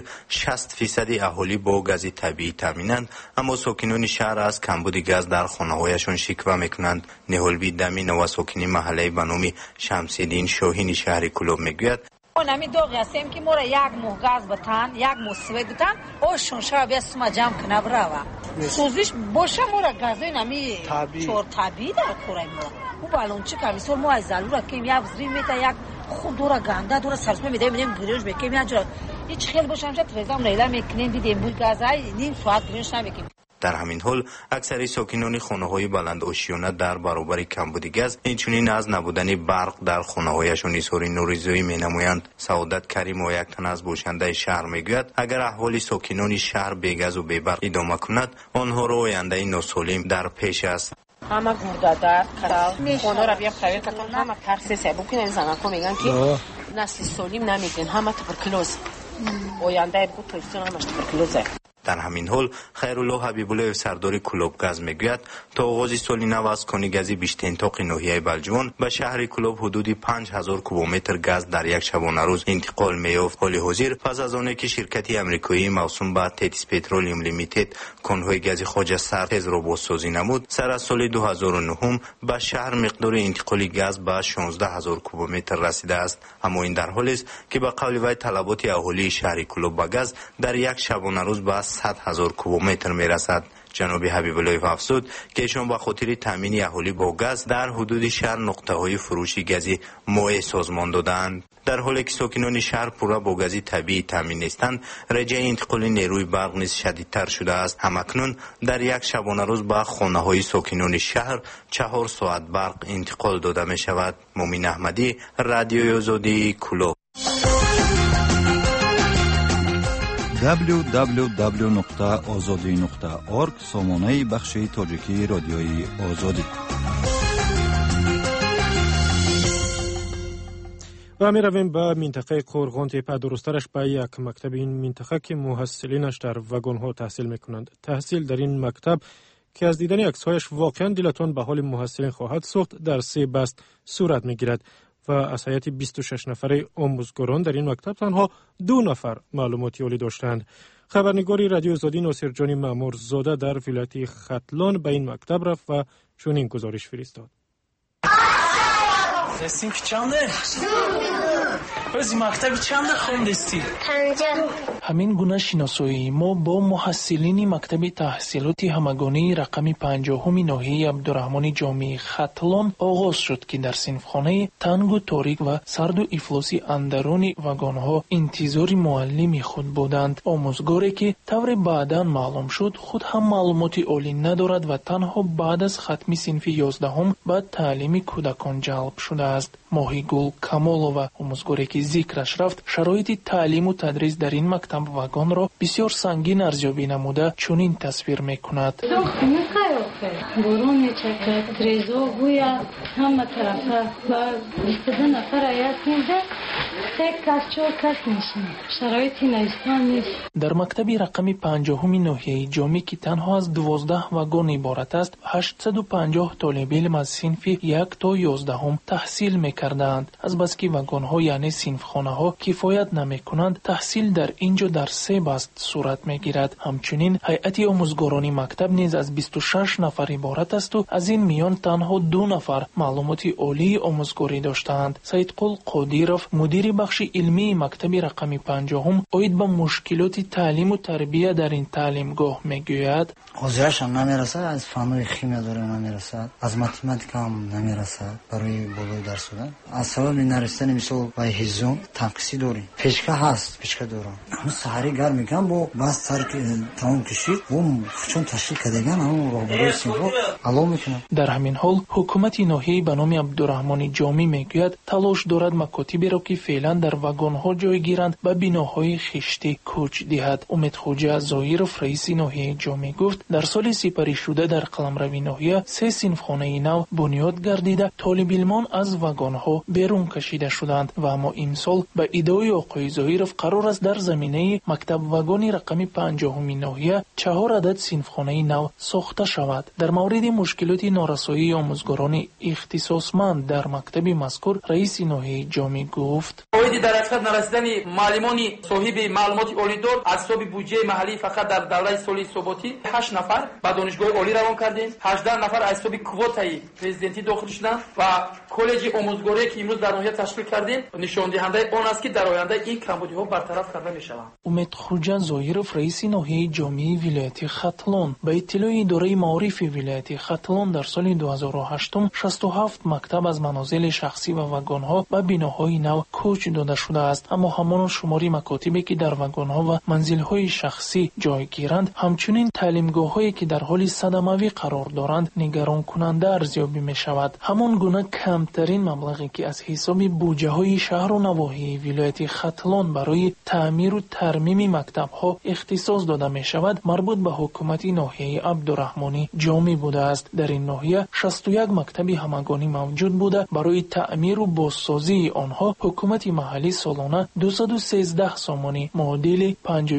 U: 60% аҳолӣ бо гази табиӣ таъминанд, аммо сокинони шаҳр аз камбуди газ дар хонаҳояшон шиква мекунанд. Неҳолби Дами Нова сокини маҳаллаи ба номи Шамсиддин Шоҳини шаҳри Кӯлоб мегӯяд:
V: нами доғ ҳастем ки моро як моҳ газ батан, як моҳ свет батан, ошон шава бия сума ҷамъ кунав рава. Сӯзиш боша моро газои нами чор табиӣ дар кораи моро. У балончи ка мисол мо аз залура кем як взрив мета, як худ дора ганда дора сарсума медаем медем гирёж бекем як ҷо. Ич хел бошам ша трезам рейла мекунем бидем буй газ ай ним соат гирёж намекунем.
U: дар ҳамин ҳол аксари сокинони хонаҳои баландошиёна дар баробари камбуди газ, инчунин аз набудани барқ дар хонаҳояшон изҳори норизоӣ менамоянд. Саодат Каримова, як тан аз бошандаи шаҳр, мегӯяд агар аҳволи сокинони шаҳр бегазу бебарқ идома кунад, онҳоро ояндаи носолим дар пеш аст.
V: ҳама гурдада карал хонаро биям тавир кардам, ҳама тарсеса букунем. Занакҳо мегӯянд ки насли солим намедем, ҳама туберкулёз. Ояндаи бу тоҷикистон ҳамаш туберкулёза.
U: дар ҳамин ҳол Хайрулло Ҳабибуллоев, сардори Кӯлобгаз, мегӯяд то оғози соли нав аз кони гази биштентоқи ноҳияи Балҷиён ба шаҳри Кӯлоб ҳудуди 5000 кубометр газ дар як шабонарӯз интиқол меёфт. ҳоли ҳозир пас аз оне ки ширкати амрикоӣ мавсум ба Тетис Петролиум Лимитед конҳои гази Хоҷа Сартезро бозсозӣ намуд, сар аз соли 2009 ба шаҳр миқдори интиқоли газ ба 16000 кубометр расидааст. аммо ин дар ҳолест ки ба қавли вай талаботи аҳолии шаҳри Кӯлоб ба газ дар як шабонарӯз ба 100,000 кубометр мерасад. ҷаноби Ҳабибуллоев афзуд ки эшон ба хотири таъмини аҳолӣ бо газ дар ҳудуди шаҳр нуқтаҳои фурӯши гази моеъ созмон додаанд. дар ҳоле ки сокинони шаҳр пурра бо гази табиӣ таъмин нестанд, реҷаи интиқоли нерӯи барқ низ шадидтар шудааст. ҳамакнун дар як шабонарӯз ба хонаҳои сокинони шаҳр 4 соат барқ интиқол дода мешавад. Муъмин Аҳмадӣ, Радиои Озодии Кӯлоб.
E: www.ozodi.org сомонаи бахши тоҷикии Радиои Озодӣ.
B: ва меравем ба минтақаи Қурғон Тепа, дурустараш ба як мактаби ин минтақа ки муҳассилинаш дар вагонҳо таҳсил мекунанд. таҳсил дар ин мактаб ки аз дидани аксҳояш воқеан дилатон ба ҳоли муҳассилин хоҳад сӯхт, дар 3 баст сурат мегирад ва аз ҳайати 26 нафараи омӯзгорон дар ин мактаб танҳо 2 нафар маълумоти олӣ доштанд. хабарнигори Радиои Озодӣ Носирҷони Маъмурзода дар вилояти Хатлон ба ин мактаб рафт ва чунин гузориш фиристод.
H: از مکتب چند خوندستی؟
J: پنجم.
H: همین گونه شناسایی ما با محصلین مکتب تحصیلات همگانی رقم 50 ناحیه عبدالرحمن جامی ختلان آغاز شد که در صنفخانه تنگ و تاریک و سرد و افلاسی اندرون واگن‌ها انتظار معلم خود بودند. آموزگاری که طور بعداً معلوم شد خود هم معلومات عالی ندارد و تنها بعد از ختم صنف 11 به تعلیم کودکان جلب شده است. ماهیگل کمالова آموزگاری که ذکرش رفت شرایط تعلیم و تدریس در این مکتب واگن را بسیار سنگین ارزیابی نموده چنین تصویر میکند.
W: بارون میچکد، تریزا گوید همه طرفه و 22 نفر آیت میده 3 کس 4 کس میشینه. شرایط نیستان نیست.
H: در مکتب رقم 50 ناحیه جامی که تنها از 12 واگن عبارت است 850 طالب علم از صنف 1 تا 11 تحصیل میکردند. از بس که واگن ها یعنی صنفخانه ها کفایت نمیکنند تحصیل در اینجا در 3 بست صورت میگیرد. همچنین هیئت آموزگاران مکتب نیز از 26 نفر عبارت است و از این میان تنها 2 نفر معلومات عالی آموزگاری داشتند. سیدقل قادیرов مدیر بخش علمی مکتب رقم 50 اوید به مشکلات تعلیم و تربیت در این تعلیمگاه میگوید
X: حاضرش هم نمیرسد، از فنهای شیمی داره نمیرسد، از متماتیک هم نمیرسد برای بالای درس دادن. از سبب نرسیدن مثلا با هیزم تنقیصی داریم. پیشکا هست، پیشکا دارم. اما سحری گرم میگم با بس ترک تمام کشید و چون تشکیل کردگان هم راهبری سیمو علوم میکنه.
H: در همین حال حکومت ناحیه به نام عبدالرحمن جامی میگوید تلاش دارد مکاتبی را که فعلا در واگن ها جای گیرند به بناهای خشتی کوچ دهد. امید خوجه ظاهرов رئیس ناحیه جامی گفت در سال سپری شده در قلمرو ناحیه 3 صنفخانه نو بنیاد گردیده طالب علمان از واگن ها بیرون کشیده شدند و اما امسال به ادعای آقای ظاهرov قرار است در زمینه مکتب واگن رقم 50 ناحیه 4 عدد صنفخانه نو ساخته شود. در مورد مشکلات نارسایی آموزگاران اختصاصمند در مکتب مذکور رئیس ناحیه جامی گفت اوید در اصل نرسیدن معلمان صاحب معلومات عالی دار از حساب بودجه محلی فقط در دوره سالی ثباتی 8 نفر به دانشگاه عالی روان کردیم. 18 نفر از حساب کوتای پرزیدنتی داخل شدند و کالج آموزگاری که امروز در ناحیه تشکیل کردیم نشان دهنده آن است که در آینده این کمبودی‌ها برطرف کرده می‌شوند. امید خوجه ظاهرov رئیس ناحیه جامی ولایت ختلان به اطلاع اداره معارف ولایت ختلان در سال 2008 67 مکتب از منازل شخصی و واگن‌ها به بناهای نو کوچ داده شده است، اما همان شماری مکاتبی که در واگن‌ها و منزل‌های شخصی جای گیرند همچنین تعلیمگاه‌هایی که در حال صدموی قرار دارند نگران کننده ارزیابی می‌شود. همان گونه کمترین مبلغی که از حساب بودجه‌های شهر و نواحی ولایت ختلان برای تعمیر و ترمیم مکتب‌ها اختصاص داده می‌شود مربوط به حکومت ناحیه عبدالرحمن جامی بوده است. در این ناحیه 61 مکتب همگانی موجود بوده. برای تعمیر و بازسازی آنها حکومت محلی سالانه 213 سامانی معادل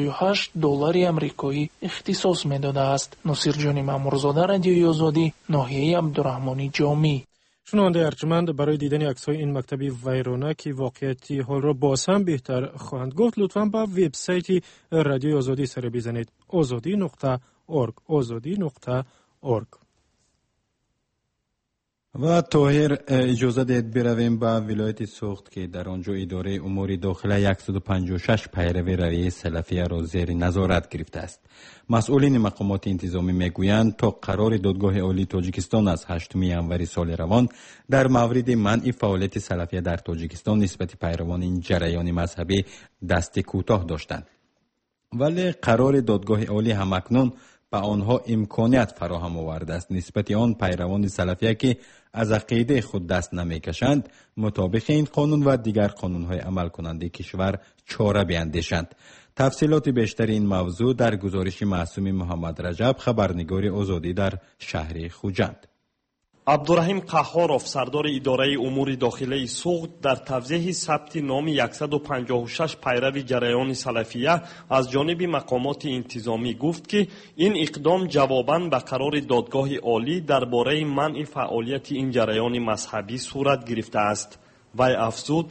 H: $58 آمریکایی اختصاص می‌داده است. نصیرجان مامورزاده، رادیوی آزادی، ناحیه عبدالرحمن جامی.
B: شنونده ارجمند برای دیدن عکس‌های این مکتبی ویرانه که واقعیتی حال را باز هم بهتر خواهند گفت لطفاً به وبسایت رادیوی آزادی سر بزنید azadi.org azadi.org.
C: و طاهر اجازه دید برویم به ولایت سوخت که در آنجا اداره امور داخله 156 پیروی رویه سلفیه را زیر نظارت گرفته است. مسئولین مقامات انتظامی میگویند تا قرار دادگاه عالی تاجیکستان از 8 ژانویه سال روان در مورد منع فعالیت سلفیه در تاجیکستان نسبت پیروان این جریان مذهبی دست کوتاه داشتند، ولی قرار دادگاه عالی همکنون به آنها امکانیت فراهم آورده است نسبت آن پیروان سلفیه که از عقیده خود دست نمیکشند مطابق این قانون و دیگر قانون‌های عمل کننده کشور چاره بیاندیشند. تفصیلات بیشتر این موضوع در گزارش معصوم محمد رجب، خبرنگار آزادی در شهر خوجند.
Y: عبدالرحیم قهارов سردار اداره امور داخلی سوخت در توضیح ثبت نام 156 پیرو جریان سلفیه از جانب مقامات انتظامی گفت که این اقدام جواباً به قرار دادگاه عالی درباره منع فعالیت این جریان مذهبی صورت گرفته است. وی افزود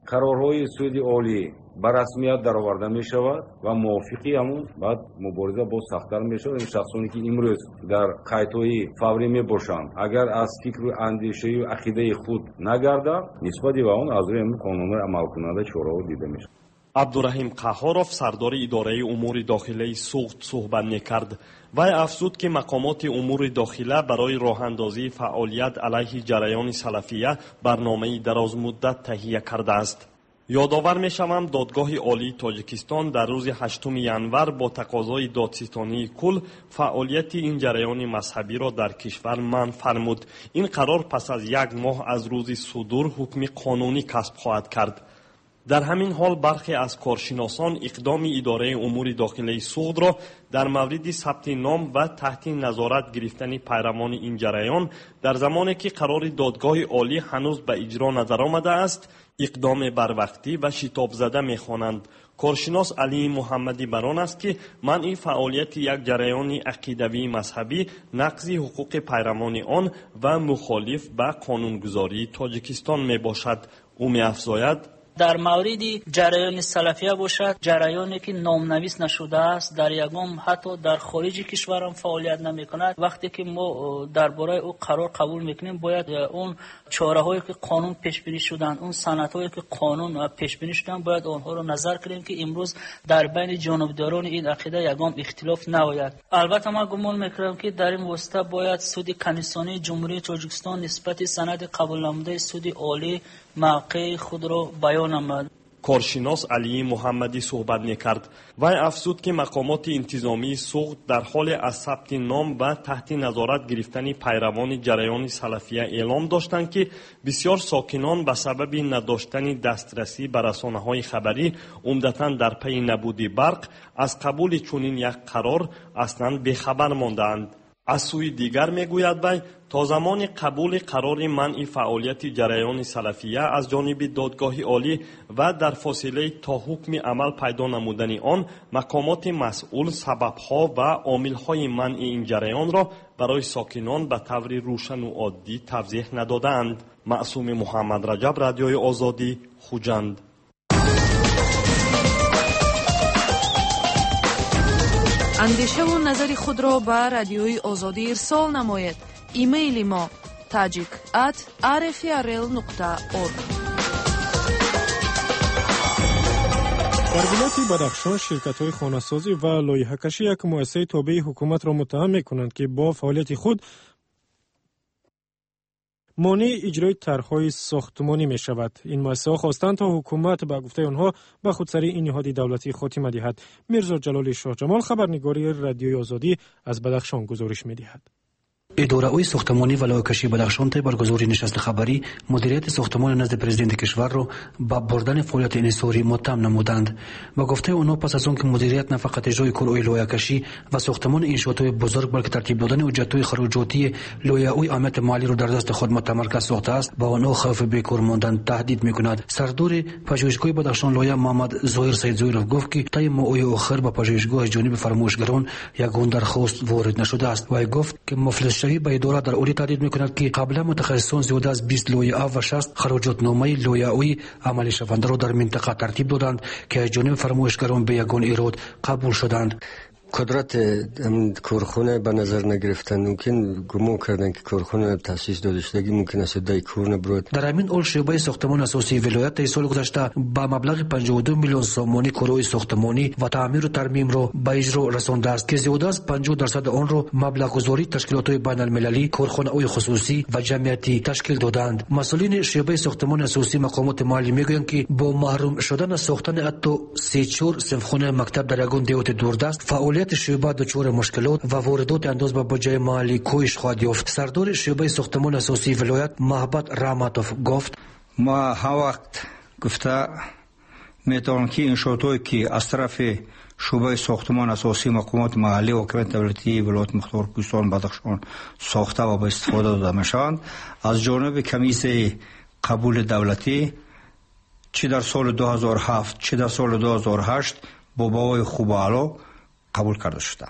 A: қарорҳои суди олӣ ба расмият дароварда мешавад ва мувофиқи ҳамон баъд мубориза боз сахттар мешавад. шахсоне ки имрӯз дар қайдҳои фаврӣ мебошанд, агар аз фикру андешаyu ақидаи худ нагарданд, нисбати ба он аз рӯи қонунҳои амалкунанда чораҳо дида мешавад.
Y: абдураҳим қаҳҳоров сардори идораи умури дохилаи суғд суҳбат мекард. вай афзуд ки мақомоти умури дохила барои роҳандозии фаъолият алайҳи ҷараёни салафия барномаи дарозмуддат таҳия кардааст. ёдовар мешавам додгоҳи олии тоҷикистон дар рӯзи 8 январ бо тақозои додситонии кул фаъолияти ин ҷараёни мазҳабиро дар кишвар манъ фармуд. ин қарор пас аз 1 моҳ аз рӯзи судур ҳукми қонунӣ касб хоҳад кард. дар ҳамин ҳол бархе аз коршиносон иқдоми идораи умури дохилаи суғдро дар мавриди сабти ном ва таҳти назорат гирифтани пайравони ин ҷараён дар замоне ки қарори додгоҳи олӣ ҳанӯз ба иҷро надаромадааст иқдоме барвақтӣ ва шитобзада мехонанд. коршинос Алии Муҳаммадӣ бар он аст ки манъи фаъолияти як ҷараёни ақидавии мазҳабӣ нақзи ҳуқуқи пайравони он ва мухолиф ба қонунгузории Тоҷикистон мебошад. ӯ меафзояд:
I: дар мавриди ҷараёни салафия бошад, ҷараёне ки номнавис нашудааст, дар ягон ҳатто дар хориҷи кишварам фаъолият намекунад. вақте ки мо дар бораи ӯ қарор қабул мекунем, бояд он чораҳое ки қонун пешбинӣ шуданд, он санадҳое ки қонун пешбинӣ шуданд, бояд онҳоро назар кунем ки имрӯз дар байни ҷонибдорони ин ақида ягон ихтилоф наояд. албатта ман гумон мекунам ки дар ин восита бояд суди комиссионии ҷумҳурии Тоҷикистон нисбати санади қабулнамудаи суди олӣ мавқеи худро баён намуд.
Y: коршинос Алии Муҳаммадӣ суҳбат мекард. вай афзуд ки мақомоти интизомии суғд дар ҳоле аз сабти ном ва таҳти назорат гирифтани пайравони ҷараёни салафия эълом доштанд ки бисёр сокинон ба сабаби надоштани дастрасӣ ба расонаҳои хабарӣ умдатан дар пайи набуди барқ аз қабули чунин як қарор аслан бехабар мондаанд. аз сӯи дигар мегӯяд вай то замони қабули қарори манъи фаъолияти ҷараёни салафия аз ҷониби додгоҳи олӣ ва дар фосилаи то ҳукми амал пайдо намудани он мақомоти масъул сабабҳо ва омилҳои манъи ин ҷараёнро барои сокинон ба таври рӯшану оддӣ тавзеҳ надодаанд. маъсуми Муҳаммадраҷаб, Радиои Озодӣ, Хуҷанд.
J: андешаву назари худро ба Радиои Озодӣ ирсол намоед. имейли мо tajik@rfrl.org.
B: дар вилояти Бадахшон ширкатҳои хонасозӣ ва лоиҳакашӣ як муассисаи тобеи ҳукуматро муттаҳам мекунанд ки бо фаъолияти худ монеъ иҷрои тарҳҳои сохтмонӣ мешавад. ин муассисаҳо хостанд то ҳукумат ба гуфтаи онҳо ба худсарии ин ниҳоди давлатӣ хотима диҳад. мирзо ҷалоли Шоҳҷамол, хабарнигори Радиои Озодӣ, аз Бадахшон гузориш медиҳад.
K: идораҳои сохтмонӣ ва лоиҳакашии Бадахшон таи баргузори нишасти хабарӣ мудирияти сохтмони назди президенти кишварро ба бурдани фаъолияти инҳисорӣ муттаҳам намуданд. ба гуфтаи онҳо пас аз он ки мудирият на фақат иҷрои корҳои лоиҳакашӣ ва сохтмони иншоотҳои бузург, балки тартиб додани ҳуҷҷатҳои хароҷотии лоиҳаҳои аҳамияти маҳаллиро дар дасти худ мутамарказ сохтааст, ба онҳо хавфи бекор мондан таҳдид мекунад. сардори пажӯҳишгоҳи Бадахшон лоиҳа Муҳаммад Зоҳир Саидзоиров гуфт ки таи моҳҳои охир ба пажӯҳишгоҳ аз ҷониби фармоишгарон ягон дархост ворид нашудааст. вай гуфт ки муфлисшавӣ ба идора дар олӣ таҳдид мекунад ки қаблан мутахассисон зиёда аз 20 лоиҳа ва 60 хароҷотномаи лоиҳаҳои амалишавандаро дар минтақа тартиб доданд ки аз ҷониби фармоишгарон бе ягон ирод қабул шуданд.
L: قدرت کارخانه به نظر نگرفتن، ممکن گمان کردن که کارخانه تأسیس داده شدگی ممکن است دای کار نبرد.
K: در همین حال شعبه ساختمان اساسی ولایت طی سال گذشته با مبلغ 52 میلیون سامانی کارهای ساختمانی و تعمیر و ترمیم را به اجرا رسانده است که زیاده از 50% آن را مبلغ گذاری تشکیلات بین المللی، کارخانه‌های خصوصی و جمعیتی تشکیل دادند. مسئولین شعبه ساختمان اساسی مقامات محلی میگویند که با محروم شدن از ساختن حتی 3-4 صنفخانه مکتب در یگان دیهات دوردست، فعالیت شعبه دچار مشکلات و واردات انداز به بودجه محلی کاهش خواهد یافت. سردار شعبه ساختمان اساسی ولایت محبت رحمتوف گفت:
Z: ما هر وقت گفته میتونم که انشاءاتی که از طرف شعبه ساختمان اساسی مقامات محلی و حکومت دولتی ولایت مختار کوهستان بدخشان ساخته و به استفاده داده میشوند، از جانب کمیسیون قبول دولتی چه در سال 2007 چه در سال 2008 با باهای خوب و عالی قبول کرده شدند.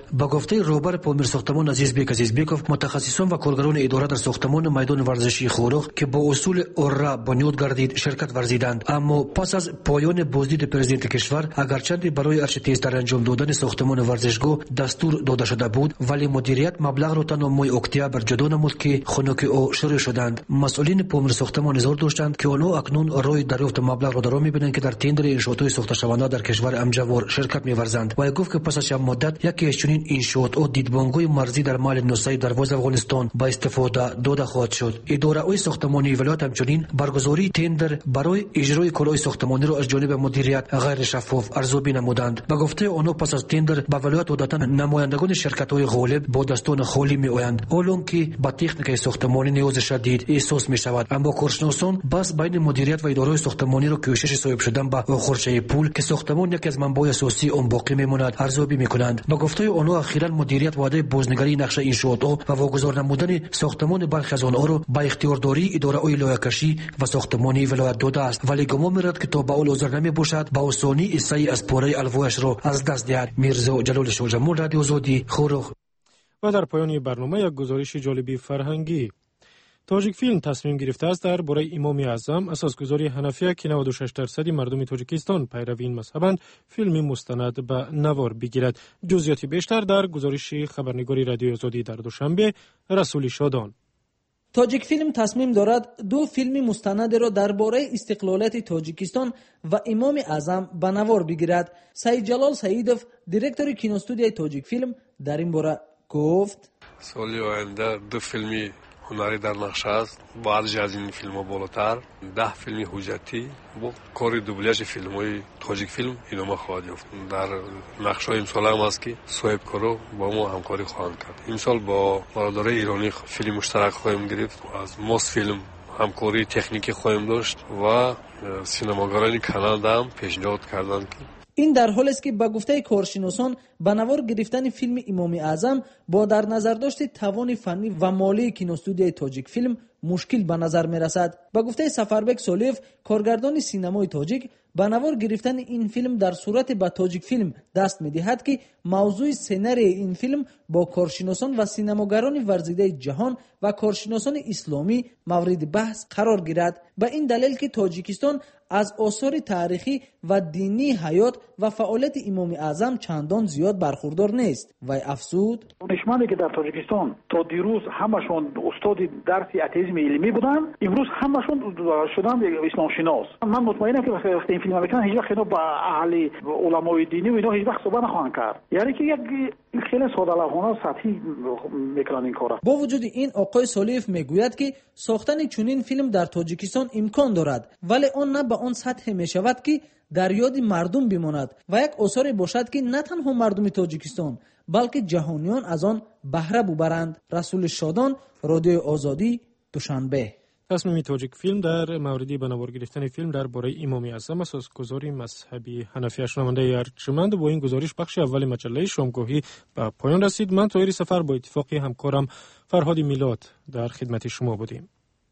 K: با گفته رهبر پلیمر ساختمان عزیزبک عزیزبکوف، متخصصان و کارگران اداره در ساختمان میدان ورزشی خورخ که با اصول اورا بنیاد گردید شرکت ورزیدند، اما پس از پایان بازدید پرزیدنت کشور اگرچه برای ارچه تیزتر انجام دادن ساختمان ورزشگاه دستور داده شده بود، ولی مدیریت مبلغ را تا ماه اکتبر جدا نمود که خنک او شروع شدند. مسئولین پلیمر ساختمان اظهار داشتند که آنها اکنون راه دریافت مبلغ را در می‌بینند که در تندر انشاءات ساخته شونده در کشور امجوار شرکت می‌ورزند. و گفت که پس از چند مدت یکی از چنین انشاءات او دیدبانگوی مرزی در محل نوسای دروازه افغانستان با استفاده داده خواهد شد. اداره ساختمانی ولایت همچنین برگزاری تندر برای اجرای کالای ساختمانی را از جانب مدیریت غیر شفاف ارزیابی نمودند. با گفته آنها پس از تندر به ولایت عادتا نمایندگان شرکت‌های غالب با دستان خالی می‌آیند، اولون که با تکنیک ساختمانی نیاز شدید احساس می‌شود. اما کارشناسان بس بین مدیریت و اداره ساختمانی را کوشش صاحب شدن به خورچه پول که ساختمان یکی از منابع اساسی آن باقی می‌ماند ارزیابی می‌کنند. با گفته آنها اخیراً مدیریت وعده بازنگری نقشه انشاءات و واگذار نمودن ساختمان برخی از آنها را به اختیارداری اداره لایحه‌کشی و ساختمانی ولایت داده است، ولی گمان می‌رود که تا به حال حاضر نمی‌باشد با آسانی حصه‌ای از پاره الوایش را از دست دهد. میرزا جلال شاجمون، رادیو آزادی، خورخ.
B: و در پایان برنامه یک گزارش جالبی فرهنگی. تاجیک فیلم تصمیم گرفته است در برای امام اعظم اساسگذاری حنفیه که 96% مردم تاجیکستان پیروی این مذهبند فیلم مستند به نوار بگیرد. جزئیات بیشتر در گزارش خبرنگاری رادیو آزادی در دوشنبه رسول شادان.
M: تاجیک فیلم تصمیم دارد دو فیلم مستند را درباره استقلالیت تاجیکستان و امام اعظم به نوار بگیرد. سید جلال سیدوف، دیرکتور کینوستودیوی تاجیک فیلم، در این باره گفت:
N: سالی آینده دو فیلمی هنری در نقشه است. با ارزش از این فیلم ها بالاتر 10 فیلم حجتی با کار دوبلیاژ فیلم های تاجیک فیلم ادامه خواهد یافت. در نقشه های امسال هم است که صاحب کارو با ما همکاری خواهند کرد. امسال با برادرای ایرانی فیلم مشترک خواهیم گرفت. از ماس فیلم همکاری تکنیکی خواهیم داشت و سینماگران کانادا هم پیشنهاد کردند که
M: این در حالی است که با گفته کارشناسان به نوار گرفتن فیلم امام اعظم با در نظر داشت توان فنی و مالی کینوستودیوی تاجیک فیلم مشکل به نظر می رسد. با گفته سفربک سولیف، کارگردان سینمای تاجیک، به نوار گرفتن این فیلم در صورت به تاجیک فیلم دست می دهد که موضوع سناریوی این فیلم با کارشناسان و سینماگران ورزیده جهان و کارشناسان اسلامی مورد بحث قرار گیرد. به این دلیل که تاجیکستان از آثار تاریخی و دینی حیات و فعالیت امام اعظم چندان زیاد برخوردار نیست. و افزود:
O: دانشمندی که در تاجیکستان تا دیروز همشون استاد درس اتئیسم علمی بودن، امروز همشون شدن اسلام شناس. من مطمئنم که وقتی این فیلم میکنن هیچ وقت اینا با اهل علمای دینی و اینا هیچ وقت صحبت نخواهند کرد. یعنی که یک خیلی ساده لوحانه سطحی میکنن این کارا.
M: با وجود این آقای سالیف میگوید که ساختن چنین فیلم در تاجیکستان امکان دارد، ولی آن نه به آن سطح میشود که در یاد مردم بماند و یک اثر باشد که نه تنها مردم تاجیکستان بلکه جهانیان از آن بهره ببرند. رسول شادان، رادیو آزادی، دوشنبه.
B: تصمیم تاجیک فیلم در موردی به نوار گرفتن فیلم در باره امام اعظم اساسگذاری مذهبی حنفیه. شنونده ارجمند، با این گزارش بخش اول مجله شامگاهی به پایان رسید. من طاهر سفر با اتفاق همکارم فرهاد میلاد در خدمت شما بودیم.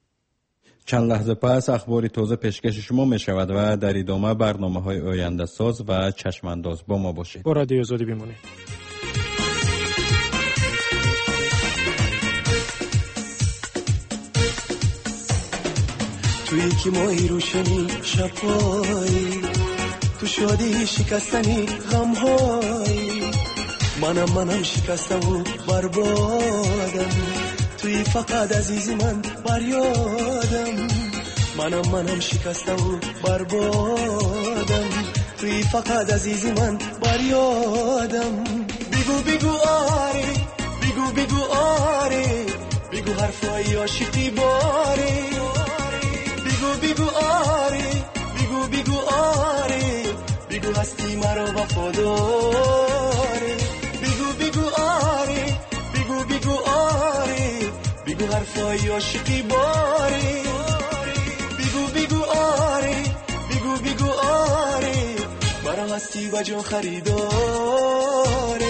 C: چند لحظه پس اخباری تازه پیشکش شما می شود و در ادامه برنامه‌های آینده ساز و چشمانداز با ما باشید.
B: با رادیو آزادی بمانید.
P: توی که ماهی روشنی شبایی، تو شادی شکستنی غمهایی، منم شکسته و بربادم، توی فقط عزیزی من بریادم، منم شکسته و بربادم، توی فقط عزیزی من بریادم. بگو آره، بگو آره، بگو حرفای عاشقی باره، بگو آره، بگو آره، بگو هستی مرا وفاداره، بگو آره، بگو آره، بگو حرفای عاشقی باره، بگو آره، بگو آره، مرا هستی و جان خریداره.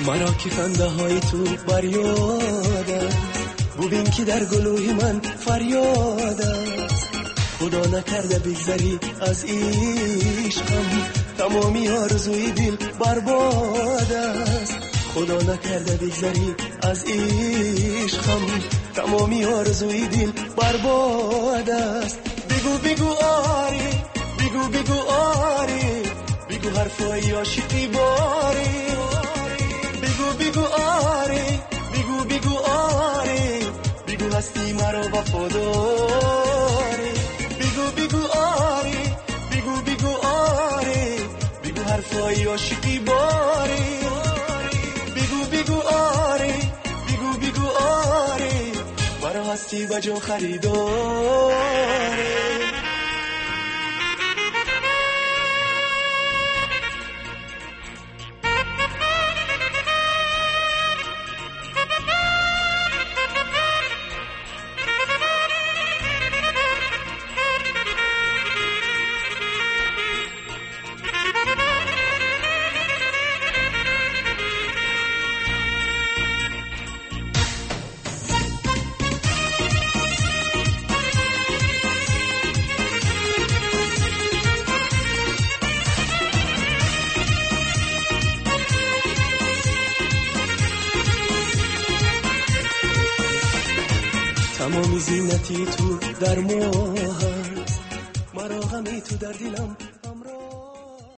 P: مرا که خنده های تو بریاده ببین که در گلوی من فریاد است خدا نکرده بگذری از عشقم تمامی آرزوی دل برباد است خدا نکرده بگذری از عشقم تمامی آرزوی دل برباد است بگو بگو آری بگو بگو آری بگو حرفای عاشقی باری بگو بگو آری بگو بگو آری بگو هستی مرا وفاداری بگو بگو آری بگو بگو آری بگو حرفای عاشقی باری بگو بگو آری بگو بگو آری مرا هستی و جان خریداری تمام زینتی تو در ماه هست مرا غمی تو در دلم